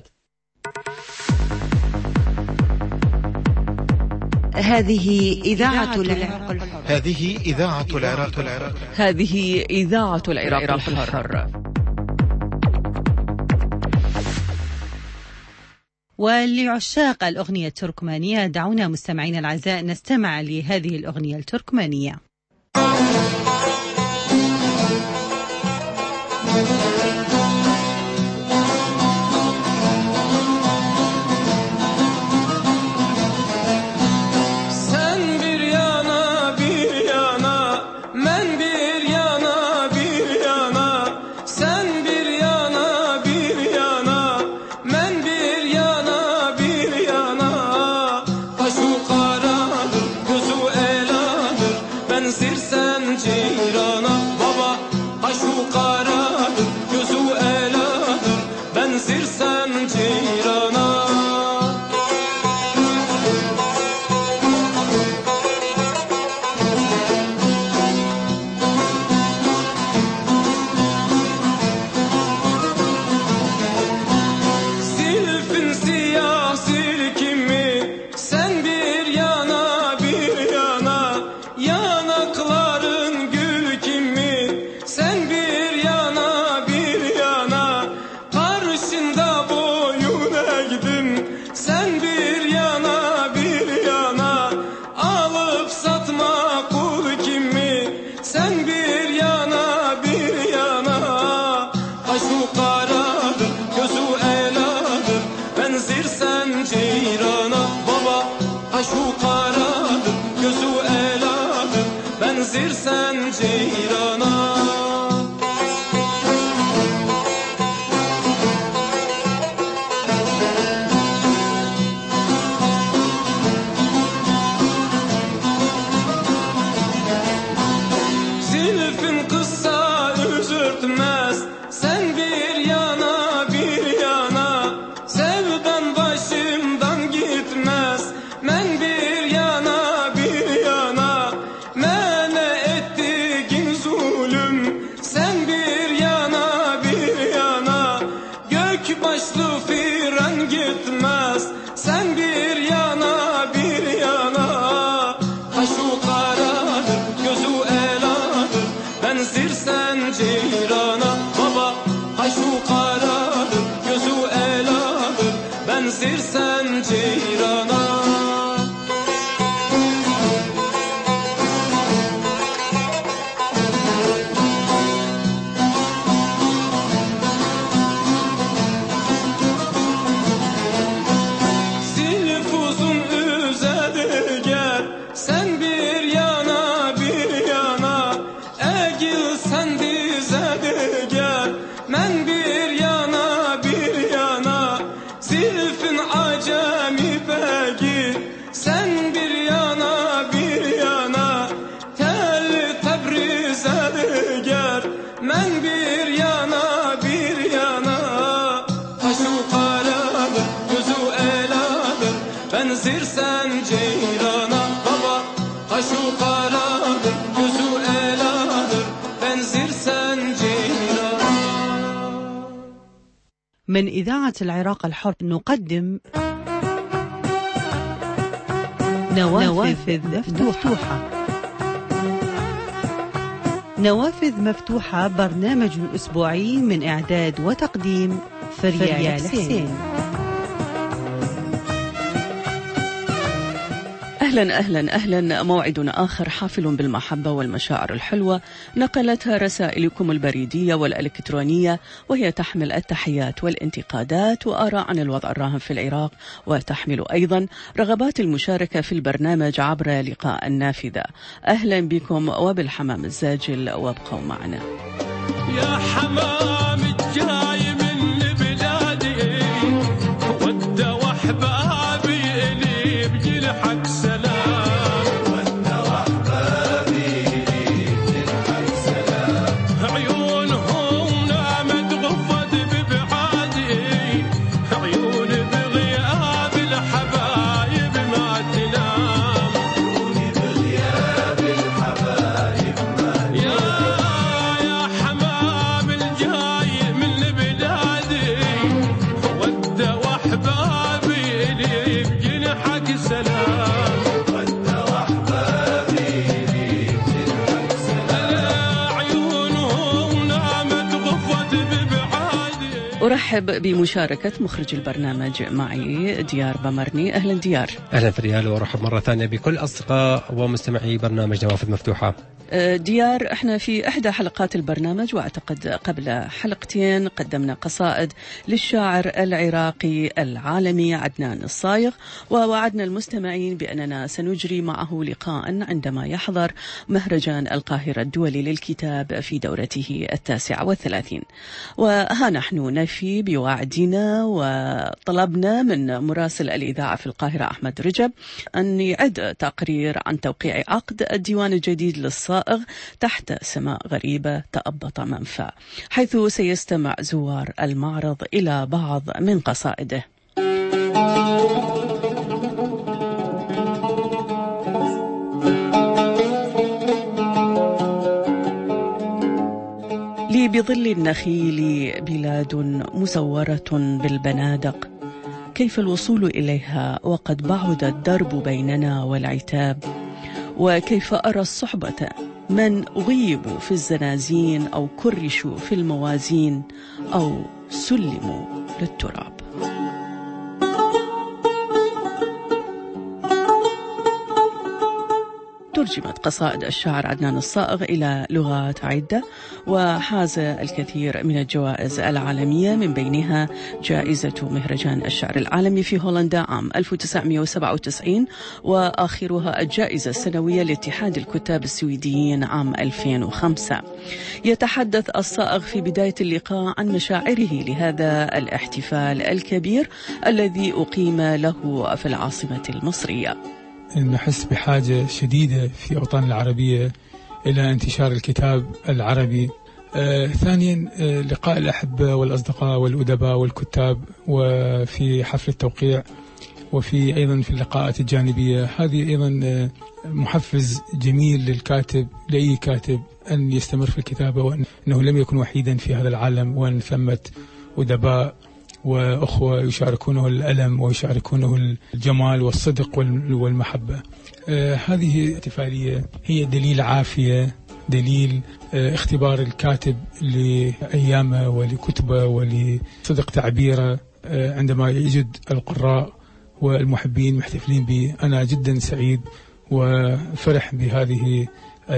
هذه إذاعة العراق الحر. هذه إذاعة العراق الحر. هذه إذاعة العراق الحر. ولعشاق الأغنية التركمانية دعونا مستمعين الأعزاء نستمع لهذه الأغنية التركمانية. من إذاعة العراق الحر نقدم نوافذ مفتوحة. نوافذ مفتوحة برنامج أسبوعي من إعداد وتقديم فريال حسين. أهلا أهلا أهلا. موعدنا آخر حافل بالمحبة والمشاعر الحلوة نقلتها رسائلكم البريدية والإلكترونية، وهي تحمل التحيات والانتقادات وآراء عن الوضع الراهن في العراق، وتحمل أيضا رغبات المشاركة في البرنامج عبر لقاء النافذة. أهلا بكم وبالحمام الزاجل، وابقوا معنا. يا حمام الجاي من بلادي ود وحبابي اللي بجنحك سلام. أرحب بمشاركة مخرج البرنامج معي ديار بمرني. أهلا ديار. أهلا فريال، وأرحب مرة ثانية بكل أصدقاء ومستمعي برنامج نوافذ مفتوحة. ديار، احنا في إحدى حلقات البرنامج، وأعتقد قبل حلقتين، قدمنا قصائد للشاعر العراقي العالمي عدنان الصايغ، ووعدنا المستمعين بأننا سنجري معه لقاء عندما يحضر مهرجان القاهرة الدولي للكتاب في دورته التاسعة والثلاثين. وها نحن نفي بوعدنا، وطلبنا من مراسل الإذاعة في القاهرة أحمد رجب أن يعد تقرير عن توقيع عقد الديوان الجديد للصائغ تحت سماء غريبة تأبط منفى، حيث سيستمع زوار المعرض إلى بعض من قصائده. لي بظل النخيل بلاد مسورة بالبنادق، كيف الوصول إليها وقد بعد الدرب بيننا والعتاب؟ وكيف أرى الصحبة من غيبوا في الزنازين أو كرشوا في الموازين أو سلموا للتراب. ترجمت قصائد الشاعر عدنان الصائغ إلى لغات عدة، وحاز الكثير من الجوائز العالمية، من بينها جائزة مهرجان الشعر العالمي في هولندا عام ألف وتسعمائة وسبعة وتسعين، وآخرها الجائزة السنوية لاتحاد الكتاب السويديين عام ألفين وخمسة. يتحدث الصائغ في بداية اللقاء عن مشاعره لهذا الاحتفال الكبير الذي أقيم له في العاصمة المصرية. نحس بحاجة شديدة في أوطان العربية إلى انتشار الكتاب العربي. آه ثانيا آه لقاء الأحبة والأصدقاء والأدباء والكتاب، وفي حفل التوقيع، وفي أيضا في اللقاءات الجانبية. هذه أيضا آه محفز جميل للكاتب، لأي كاتب، أن يستمر في الكتابة، وأنه لم يكن وحيدا في هذا العالم، وأن ثمة أدباء وأخوة يشاركونه الألم ويشاركونه الجمال والصدق والمحبة. آه هذه الاحتفالية هي دليل عافية، دليل آه اختبار الكاتب لأيامه ولكتبه ولصدق تعبيره آه عندما يجد القراء والمحبين محتفلين به. أنا جدا سعيد وفرح بهذه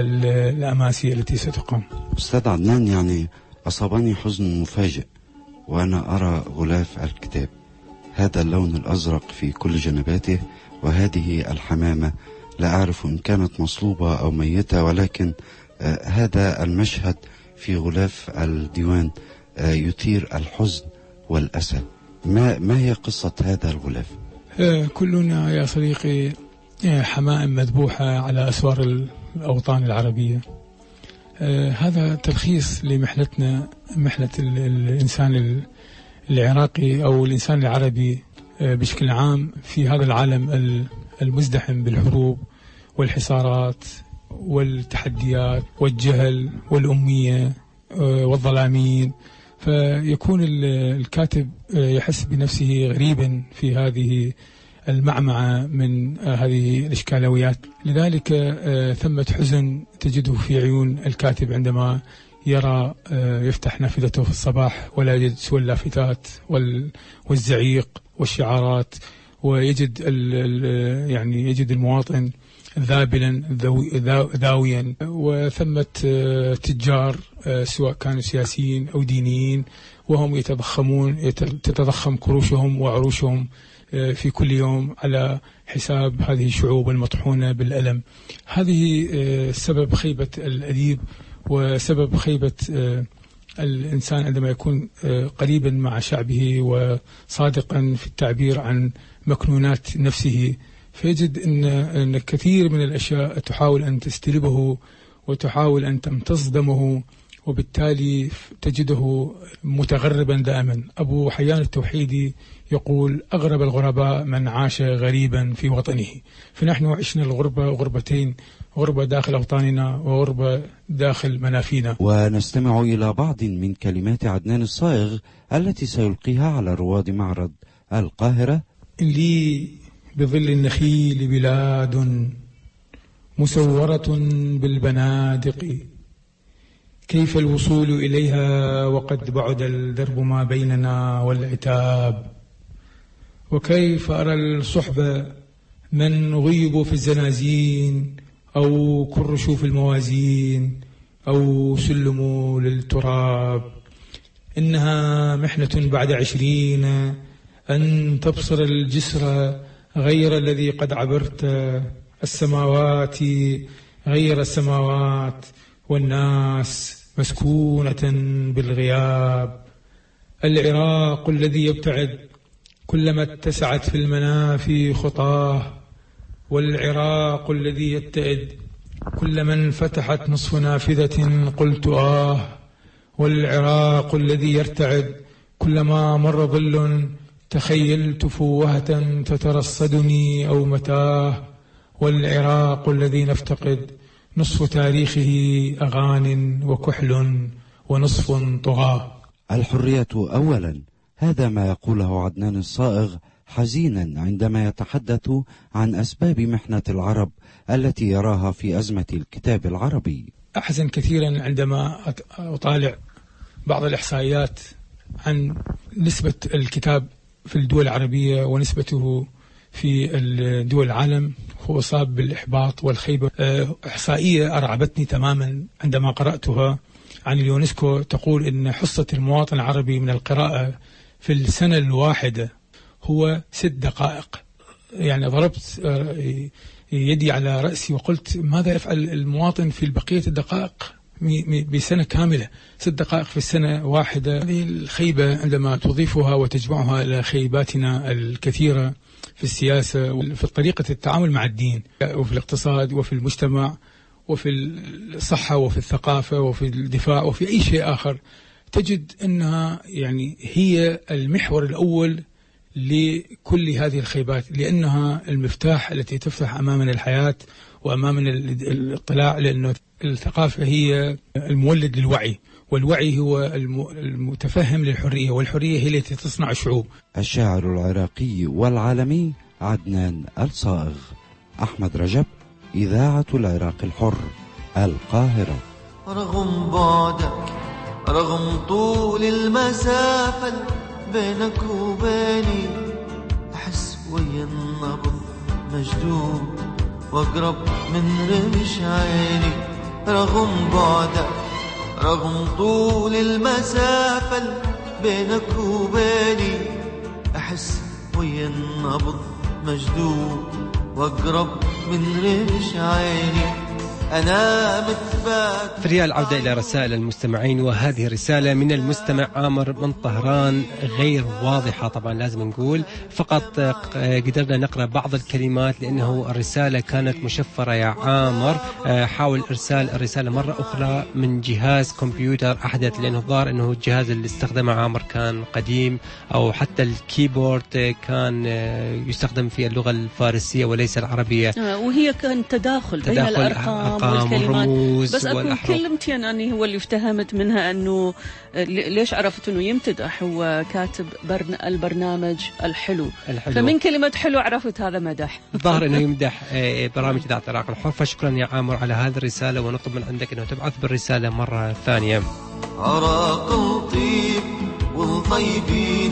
الأماسي التي ستقام. أستاذ عدنان، يعني أصابني حزن مفاجئ وأنا أرى غلاف الكتاب، هذا اللون الأزرق في كل جنباته، وهذه الحمامة لا أعرف إن كانت مصلوبة أو ميتة، ولكن آه هذا المشهد في غلاف الديوان آه يثير الحزن والأسى. ما, ما هي قصة هذا الغلاف؟ آه كلنا يا صديقي آه حمائم مذبوحة على أسوار الأوطان العربية. آه هذا تلخيص لمحنتنا، محنة الإنسان العراقي أو الإنسان العربي آه بشكل عام في هذا العالم المزدحم بالحروب والحصارات والتحديات والجهل والأمية آه والظلامين. فيكون الكاتب آه يحس بنفسه غريبا في هذه المعمعة من هذه الإشكالويات. لذلك ثمة حزن تجده في عيون الكاتب عندما يرى يفتح نافذته في الصباح ولا يجد سوى اللافتات والزعيق والشعارات، ويجد يعني يجد المواطن ذابلا ذاويا، وثمة تجار سواء كانوا سياسيين أو دينيين وهم يتضخمون تتضخم كروشهم وعروشهم في كل يوم على حساب هذه الشعوب المطحونة بالألم. هذه سبب خيبة الأديب وسبب خيبة الإنسان عندما يكون قريبا مع شعبه وصادقا في التعبير عن مكنونات نفسه، فيجد أن, أن كثير من الأشياء تحاول أن تستلبه وتحاول أن تمتص دمه، وبالتالي تجده متغربا دائما. أبو حيان التوحيدي يقول: أغرب الغرباء من عاش غريبا في وطنه. فنحن عشنا الغربة غربتين، غربة داخل أوطاننا وغربة داخل منافينا. ونستمع إلى بعض من كلمات عدنان الصائغ التي سيلقيها على رواد معرض القاهرة. لي بظل النخيل بلاد مسورة بالبنادق، كيف الوصول إليها وقد بعد الدرب ما بيننا والعتاب، وكيف أرى الصحبة من غيبوا في الزنازين أو كرشوا في الموازين أو سلموا للتراب. إنها محنة بعد عشرين أن تبصر الجسر غير الذي قد عبرت، السماوات غير السماوات والناس مسكونة بالغياب. العراق الذي يبتعد كلما اتسعت في المنافي خطاه، والعراق الذي يتئد كلما انفتحت نصف نافذة قلت آه، والعراق الذي يرتعد كلما مر ظل تخيلت فوهة تترصدني أو متاه، والعراق الذي نفتقد نصف تاريخه أغان وكحل ونصف طغاة. الحرية أولا، هذا ما يقوله عدنان الصائغ حزينا عندما يتحدث عن أسباب محنة العرب التي يراها في أزمة الكتاب العربي. أحزن كثيرا عندما أطالع بعض الإحصائيات عن نسبة الكتاب في الدول العربية ونسبته في الدول العالم، هو صاب بالإحباط والخيبة. إحصائية أرعبتني تماما عندما قرأتها عن اليونسكو، تقول إن حصة المواطن العربي من القراءة في السنة الواحدة هو ست دقائق. يعني ضربت يدي على رأسي وقلت: ماذا يفعل المواطن في بقية الدقائق بسنة كاملة؟ ست دقائق في السنة واحدة. هذه الخيبة عندما تضيفها وتجمعها إلى خيباتنا الكثيرة في السياسة وفي طريقة التعامل مع الدين وفي الاقتصاد وفي المجتمع وفي الصحة وفي الثقافة وفي الدفاع وفي أي شيء آخر، تجد أنها يعني هي المحور الأول لكل هذه الخيبات، لأنها المفتاح التي تفتح أمامنا الحياة وأمامنا الاطلاع، لأنه الثقافة هي المولد للوعي، والوعي هو المتفهم للحرية، والحرية هي التي تصنع الشعوب. الشاعر العراقي والعالمي عدنان الصائغ. أحمد رجب، إذاعة العراق الحر، القاهرة. رغم بعدك، رغم طول المسافة بينك وبيني، أحس ويا النبض مجدوب وأقرب من رمش عيني. رغم بعدك، رغم طول المسافة بينك وبيني، أحس ويا النبض مجدوب وأقرب من رمش عيني. أنا متبات. في الريال عودة إلى رسائل المستمعين، وهذه رسالة من المستمع عامر من طهران، غير واضحة طبعا لازم نقول، فقط قدرنا نقرأ بعض الكلمات لأنه الرسالة كانت مشفرة يا عامر. حاول إرسال الرسالة مرة أخرى من جهاز كمبيوتر أحدث، لأنه الظاهر أنه الجهاز اللي استخدمه عامر كان قديم، أو حتى الكيبورد كان يستخدم في اللغة الفارسية وليس العربية، وهي كان تداخل, تداخل بين الأرقام الأرقام والرموز بس أكون والأحرف. كلمتين أني هو اللي افتهمت منها أنه ليش عرفت أنه يمتدح، هو كاتب برن البرنامج الحلو. الحلو، فمن كلمة حلو عرفت هذا مدح. الظاهر أنه يمدح برامج إذاعة العراق الحر. فشكرا يا عامر على هذه الرسالة، ونطلب من عندك أنه تبعث بالرسالة مرة ثانية. عراق الطيب والطيبين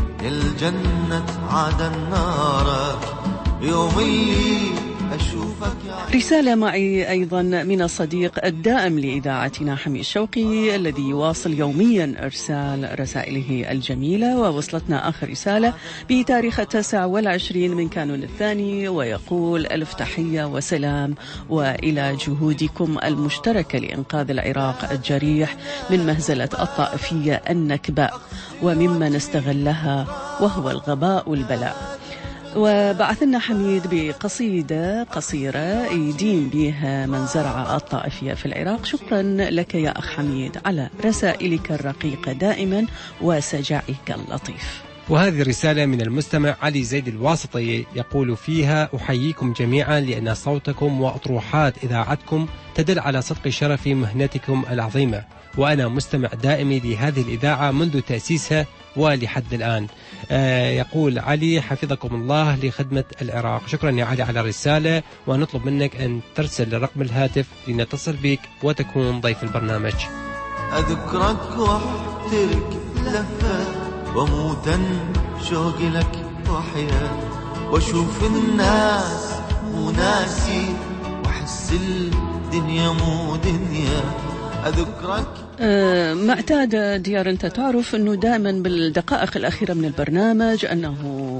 الجنة عاد النار يوم اللي أشوفك. رسالة معي أيضا من الصديق الدائم لإذاعتنا حميد شوقي، الذي يواصل يوميا إرسال رسائله الجميلة، ووصلتنا آخر رسالة بتاريخ التاسع والعشرين من كانون الثاني، ويقول: ألف تحية وسلام وإلى جهودكم المشتركة لإنقاذ العراق الجريح من مهزلة الطائفية النكباء وممن استغلها وهو الغباء والبلاء. وبعثنا حميد بقصيدة قصيرة يدين بها من زرع الطائفية في العراق. شكرا لك يا أخ حميد على رسائلك الرقيقة دائما وسجائك اللطيف. وهذه رسالة من المستمع علي زيد الواسطي، يقول فيها: أحييكم جميعا لأن صوتكم وأطروحات إذاعتكم تدل على صدق شرف مهنتكم العظيمة، وأنا مستمع دائمي لهذه الإذاعة منذ تأسيسها ولحد الآن. آه يقول علي: حفظكم الله لخدمة العراق. شكرا يا علي على الرسالة، ونطلب منك أن ترسل رقم الهاتف لنتصل بك وتكون ضيف البرنامج. أذكرك واحترك لفة وموتا شوقي لك وحياة، واشوف الناس مو ناسي واحس الدنيا مو دنيا. أذكرك أه معتادة ديار، أنت تعرف أنه دائما بالدقائق الأخيرة من البرنامج أنه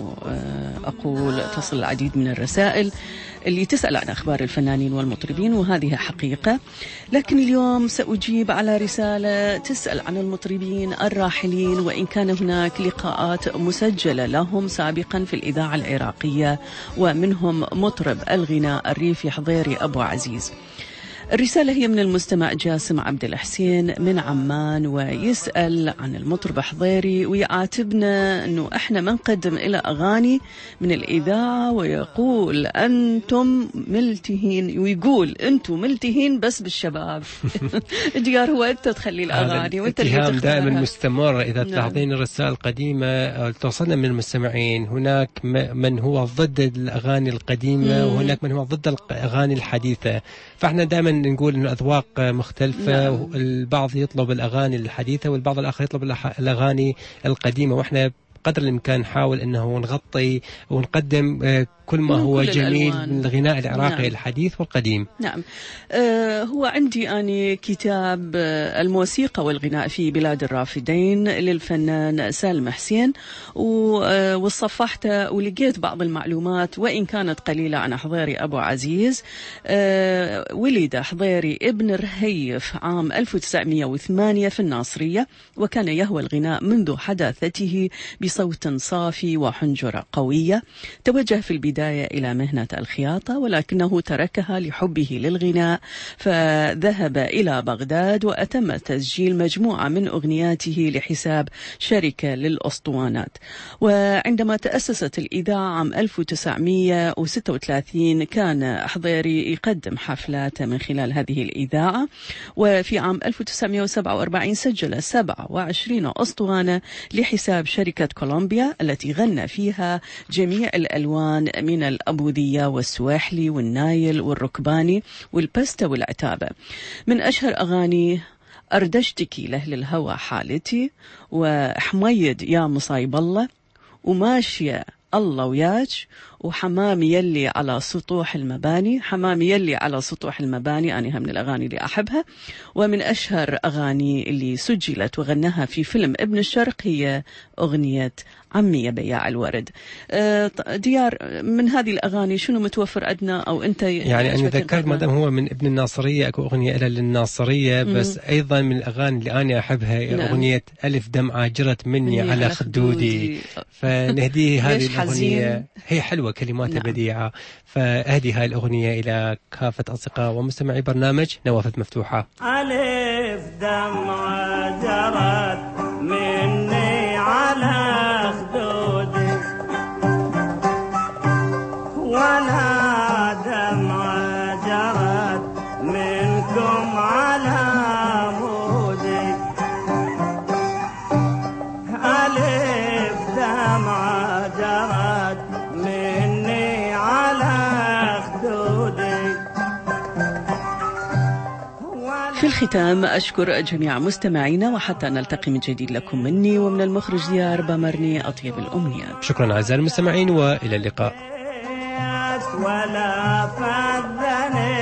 أه أقول تصل العديد من الرسائل اللي تسأل عن أخبار الفنانين والمطربين، وهذه حقيقة. لكن اليوم سأجيب على رسالة تسأل عن المطربين الراحلين، وإن كان هناك لقاءات مسجلة لهم سابقا في الإذاعة العراقية، ومنهم مطرب الغناء الريفي حضيري أبو عزيز. الرسالة هي من المستمع جاسم عبد الحسين من عمان، ويسأل عن المطرب حضيري ويعاتبنا أنه إحنا ما نقدم إلى أغاني من الإذاعة، ويقول أنتم ملتهين، ويقول أنتم ملتهين بس بالشباب. ديار هو أنت تخلي الأغاني وأنت اللي اتهام دائما تختارها. مستمر. إذا تلاحظين الرسائل القديمة توصلنا من المستمعين، هناك من هو ضد الأغاني القديمة مم. وهناك من هو ضد الأغاني الحديثة، فإحنا دائما نقول إنه أذواق مختلفة. نعم. البعض يطلب الأغاني الحديثة والبعض الآخر يطلب الأغاني القديمة، وإحنا قدر الإمكان نحاول أنه نغطي ونقدم كل ما هو كل جميل الألوان من الغناء العراقي. نعم. الحديث والقديم. نعم. آه هو عندي أنا كتاب آه الموسيقى والغناء في بلاد الرافدين للفنان سالم حسين، آه وصفحته ولقيت بعض المعلومات وإن كانت قليلة عن حضيري أبو عزيز. آه ولد حضيري ابن رهيف عام ألف وتسعمئة وثمانية في الناصرية، وكان يهوى الغناء منذ حداثته بصوت صافي وحنجرة قوية. توجه في البداية إلى مهنة الخياطة، ولكنه تركها لحبه للغناء، فذهب إلى بغداد وأتم تسجيل مجموعة من أغنياته لحساب شركة للأسطوانات. وعندما تأسست الإذاعة عام ألف وتسعمئة وستة وثلاثين كان حضيري يقدم حفلات من خلال هذه الإذاعة، وفي عام ألف وتسعمئة وسبعة وأربعين سجل سبعة وعشرين أسطوانة لحساب شركة كولومبيا التي غنى فيها جميع الألوان من الأبوذية والسواحلي والنايل والركباني والبستا والعتابة. من أشهر أغاني أردشتكي لأهل الهوى حالتي، وحميد يا مصايب الله، وماشية الله وياك، وحمامي يلي على سطوح المباني. حمامي يلي على سطوح المباني أنا من الأغاني اللي أحبها. ومن أشهر أغاني اللي سجلت وغناها في فيلم ابن الشرق هي أغنية عمي يا بياع الورد. ديار، من هذه الأغاني شنو متوفر عندنا أو أنت يعني أنا ذكرت ما دام هو من ابن الناصرية أكو أغنية إلى للناصرية، بس مم. أيضا من الأغاني اللي أنا أحبها نعم. أغنية ألف دمعة جرت مني على, على خدودي, خدودي. فنهدي هذه الأغنية، هي حلوة كلماتها نعم. بديعة، فأهدي هاي الأغنية إلى كافة أصدقاء ومستمعي برنامج نوافذ مفتوحة. ألف دمعة جرت مني على خدودي، ولا دمعة جرت الختام أشكر جميع مستمعينا، وحتى نلتقي من جديد لكم مني ومن المخرج ديار بمرني أطيب الأمنيات. شكرا أعزائي المستمعين وإلى اللقاء. ولا فذني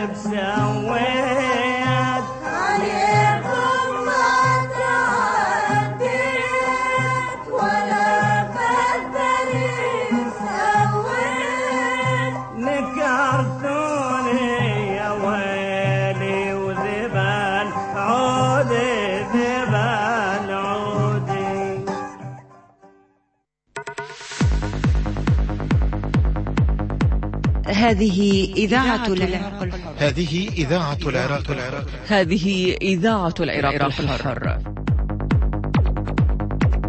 بسويت عليكم ما تعديت ولا فذني بسويت نكرتوني يا ويلي وذبان عودي ذبان عودي. هذه إذاعة العراق هذه إذاعة العراق هذه إذاعة العراق الحر.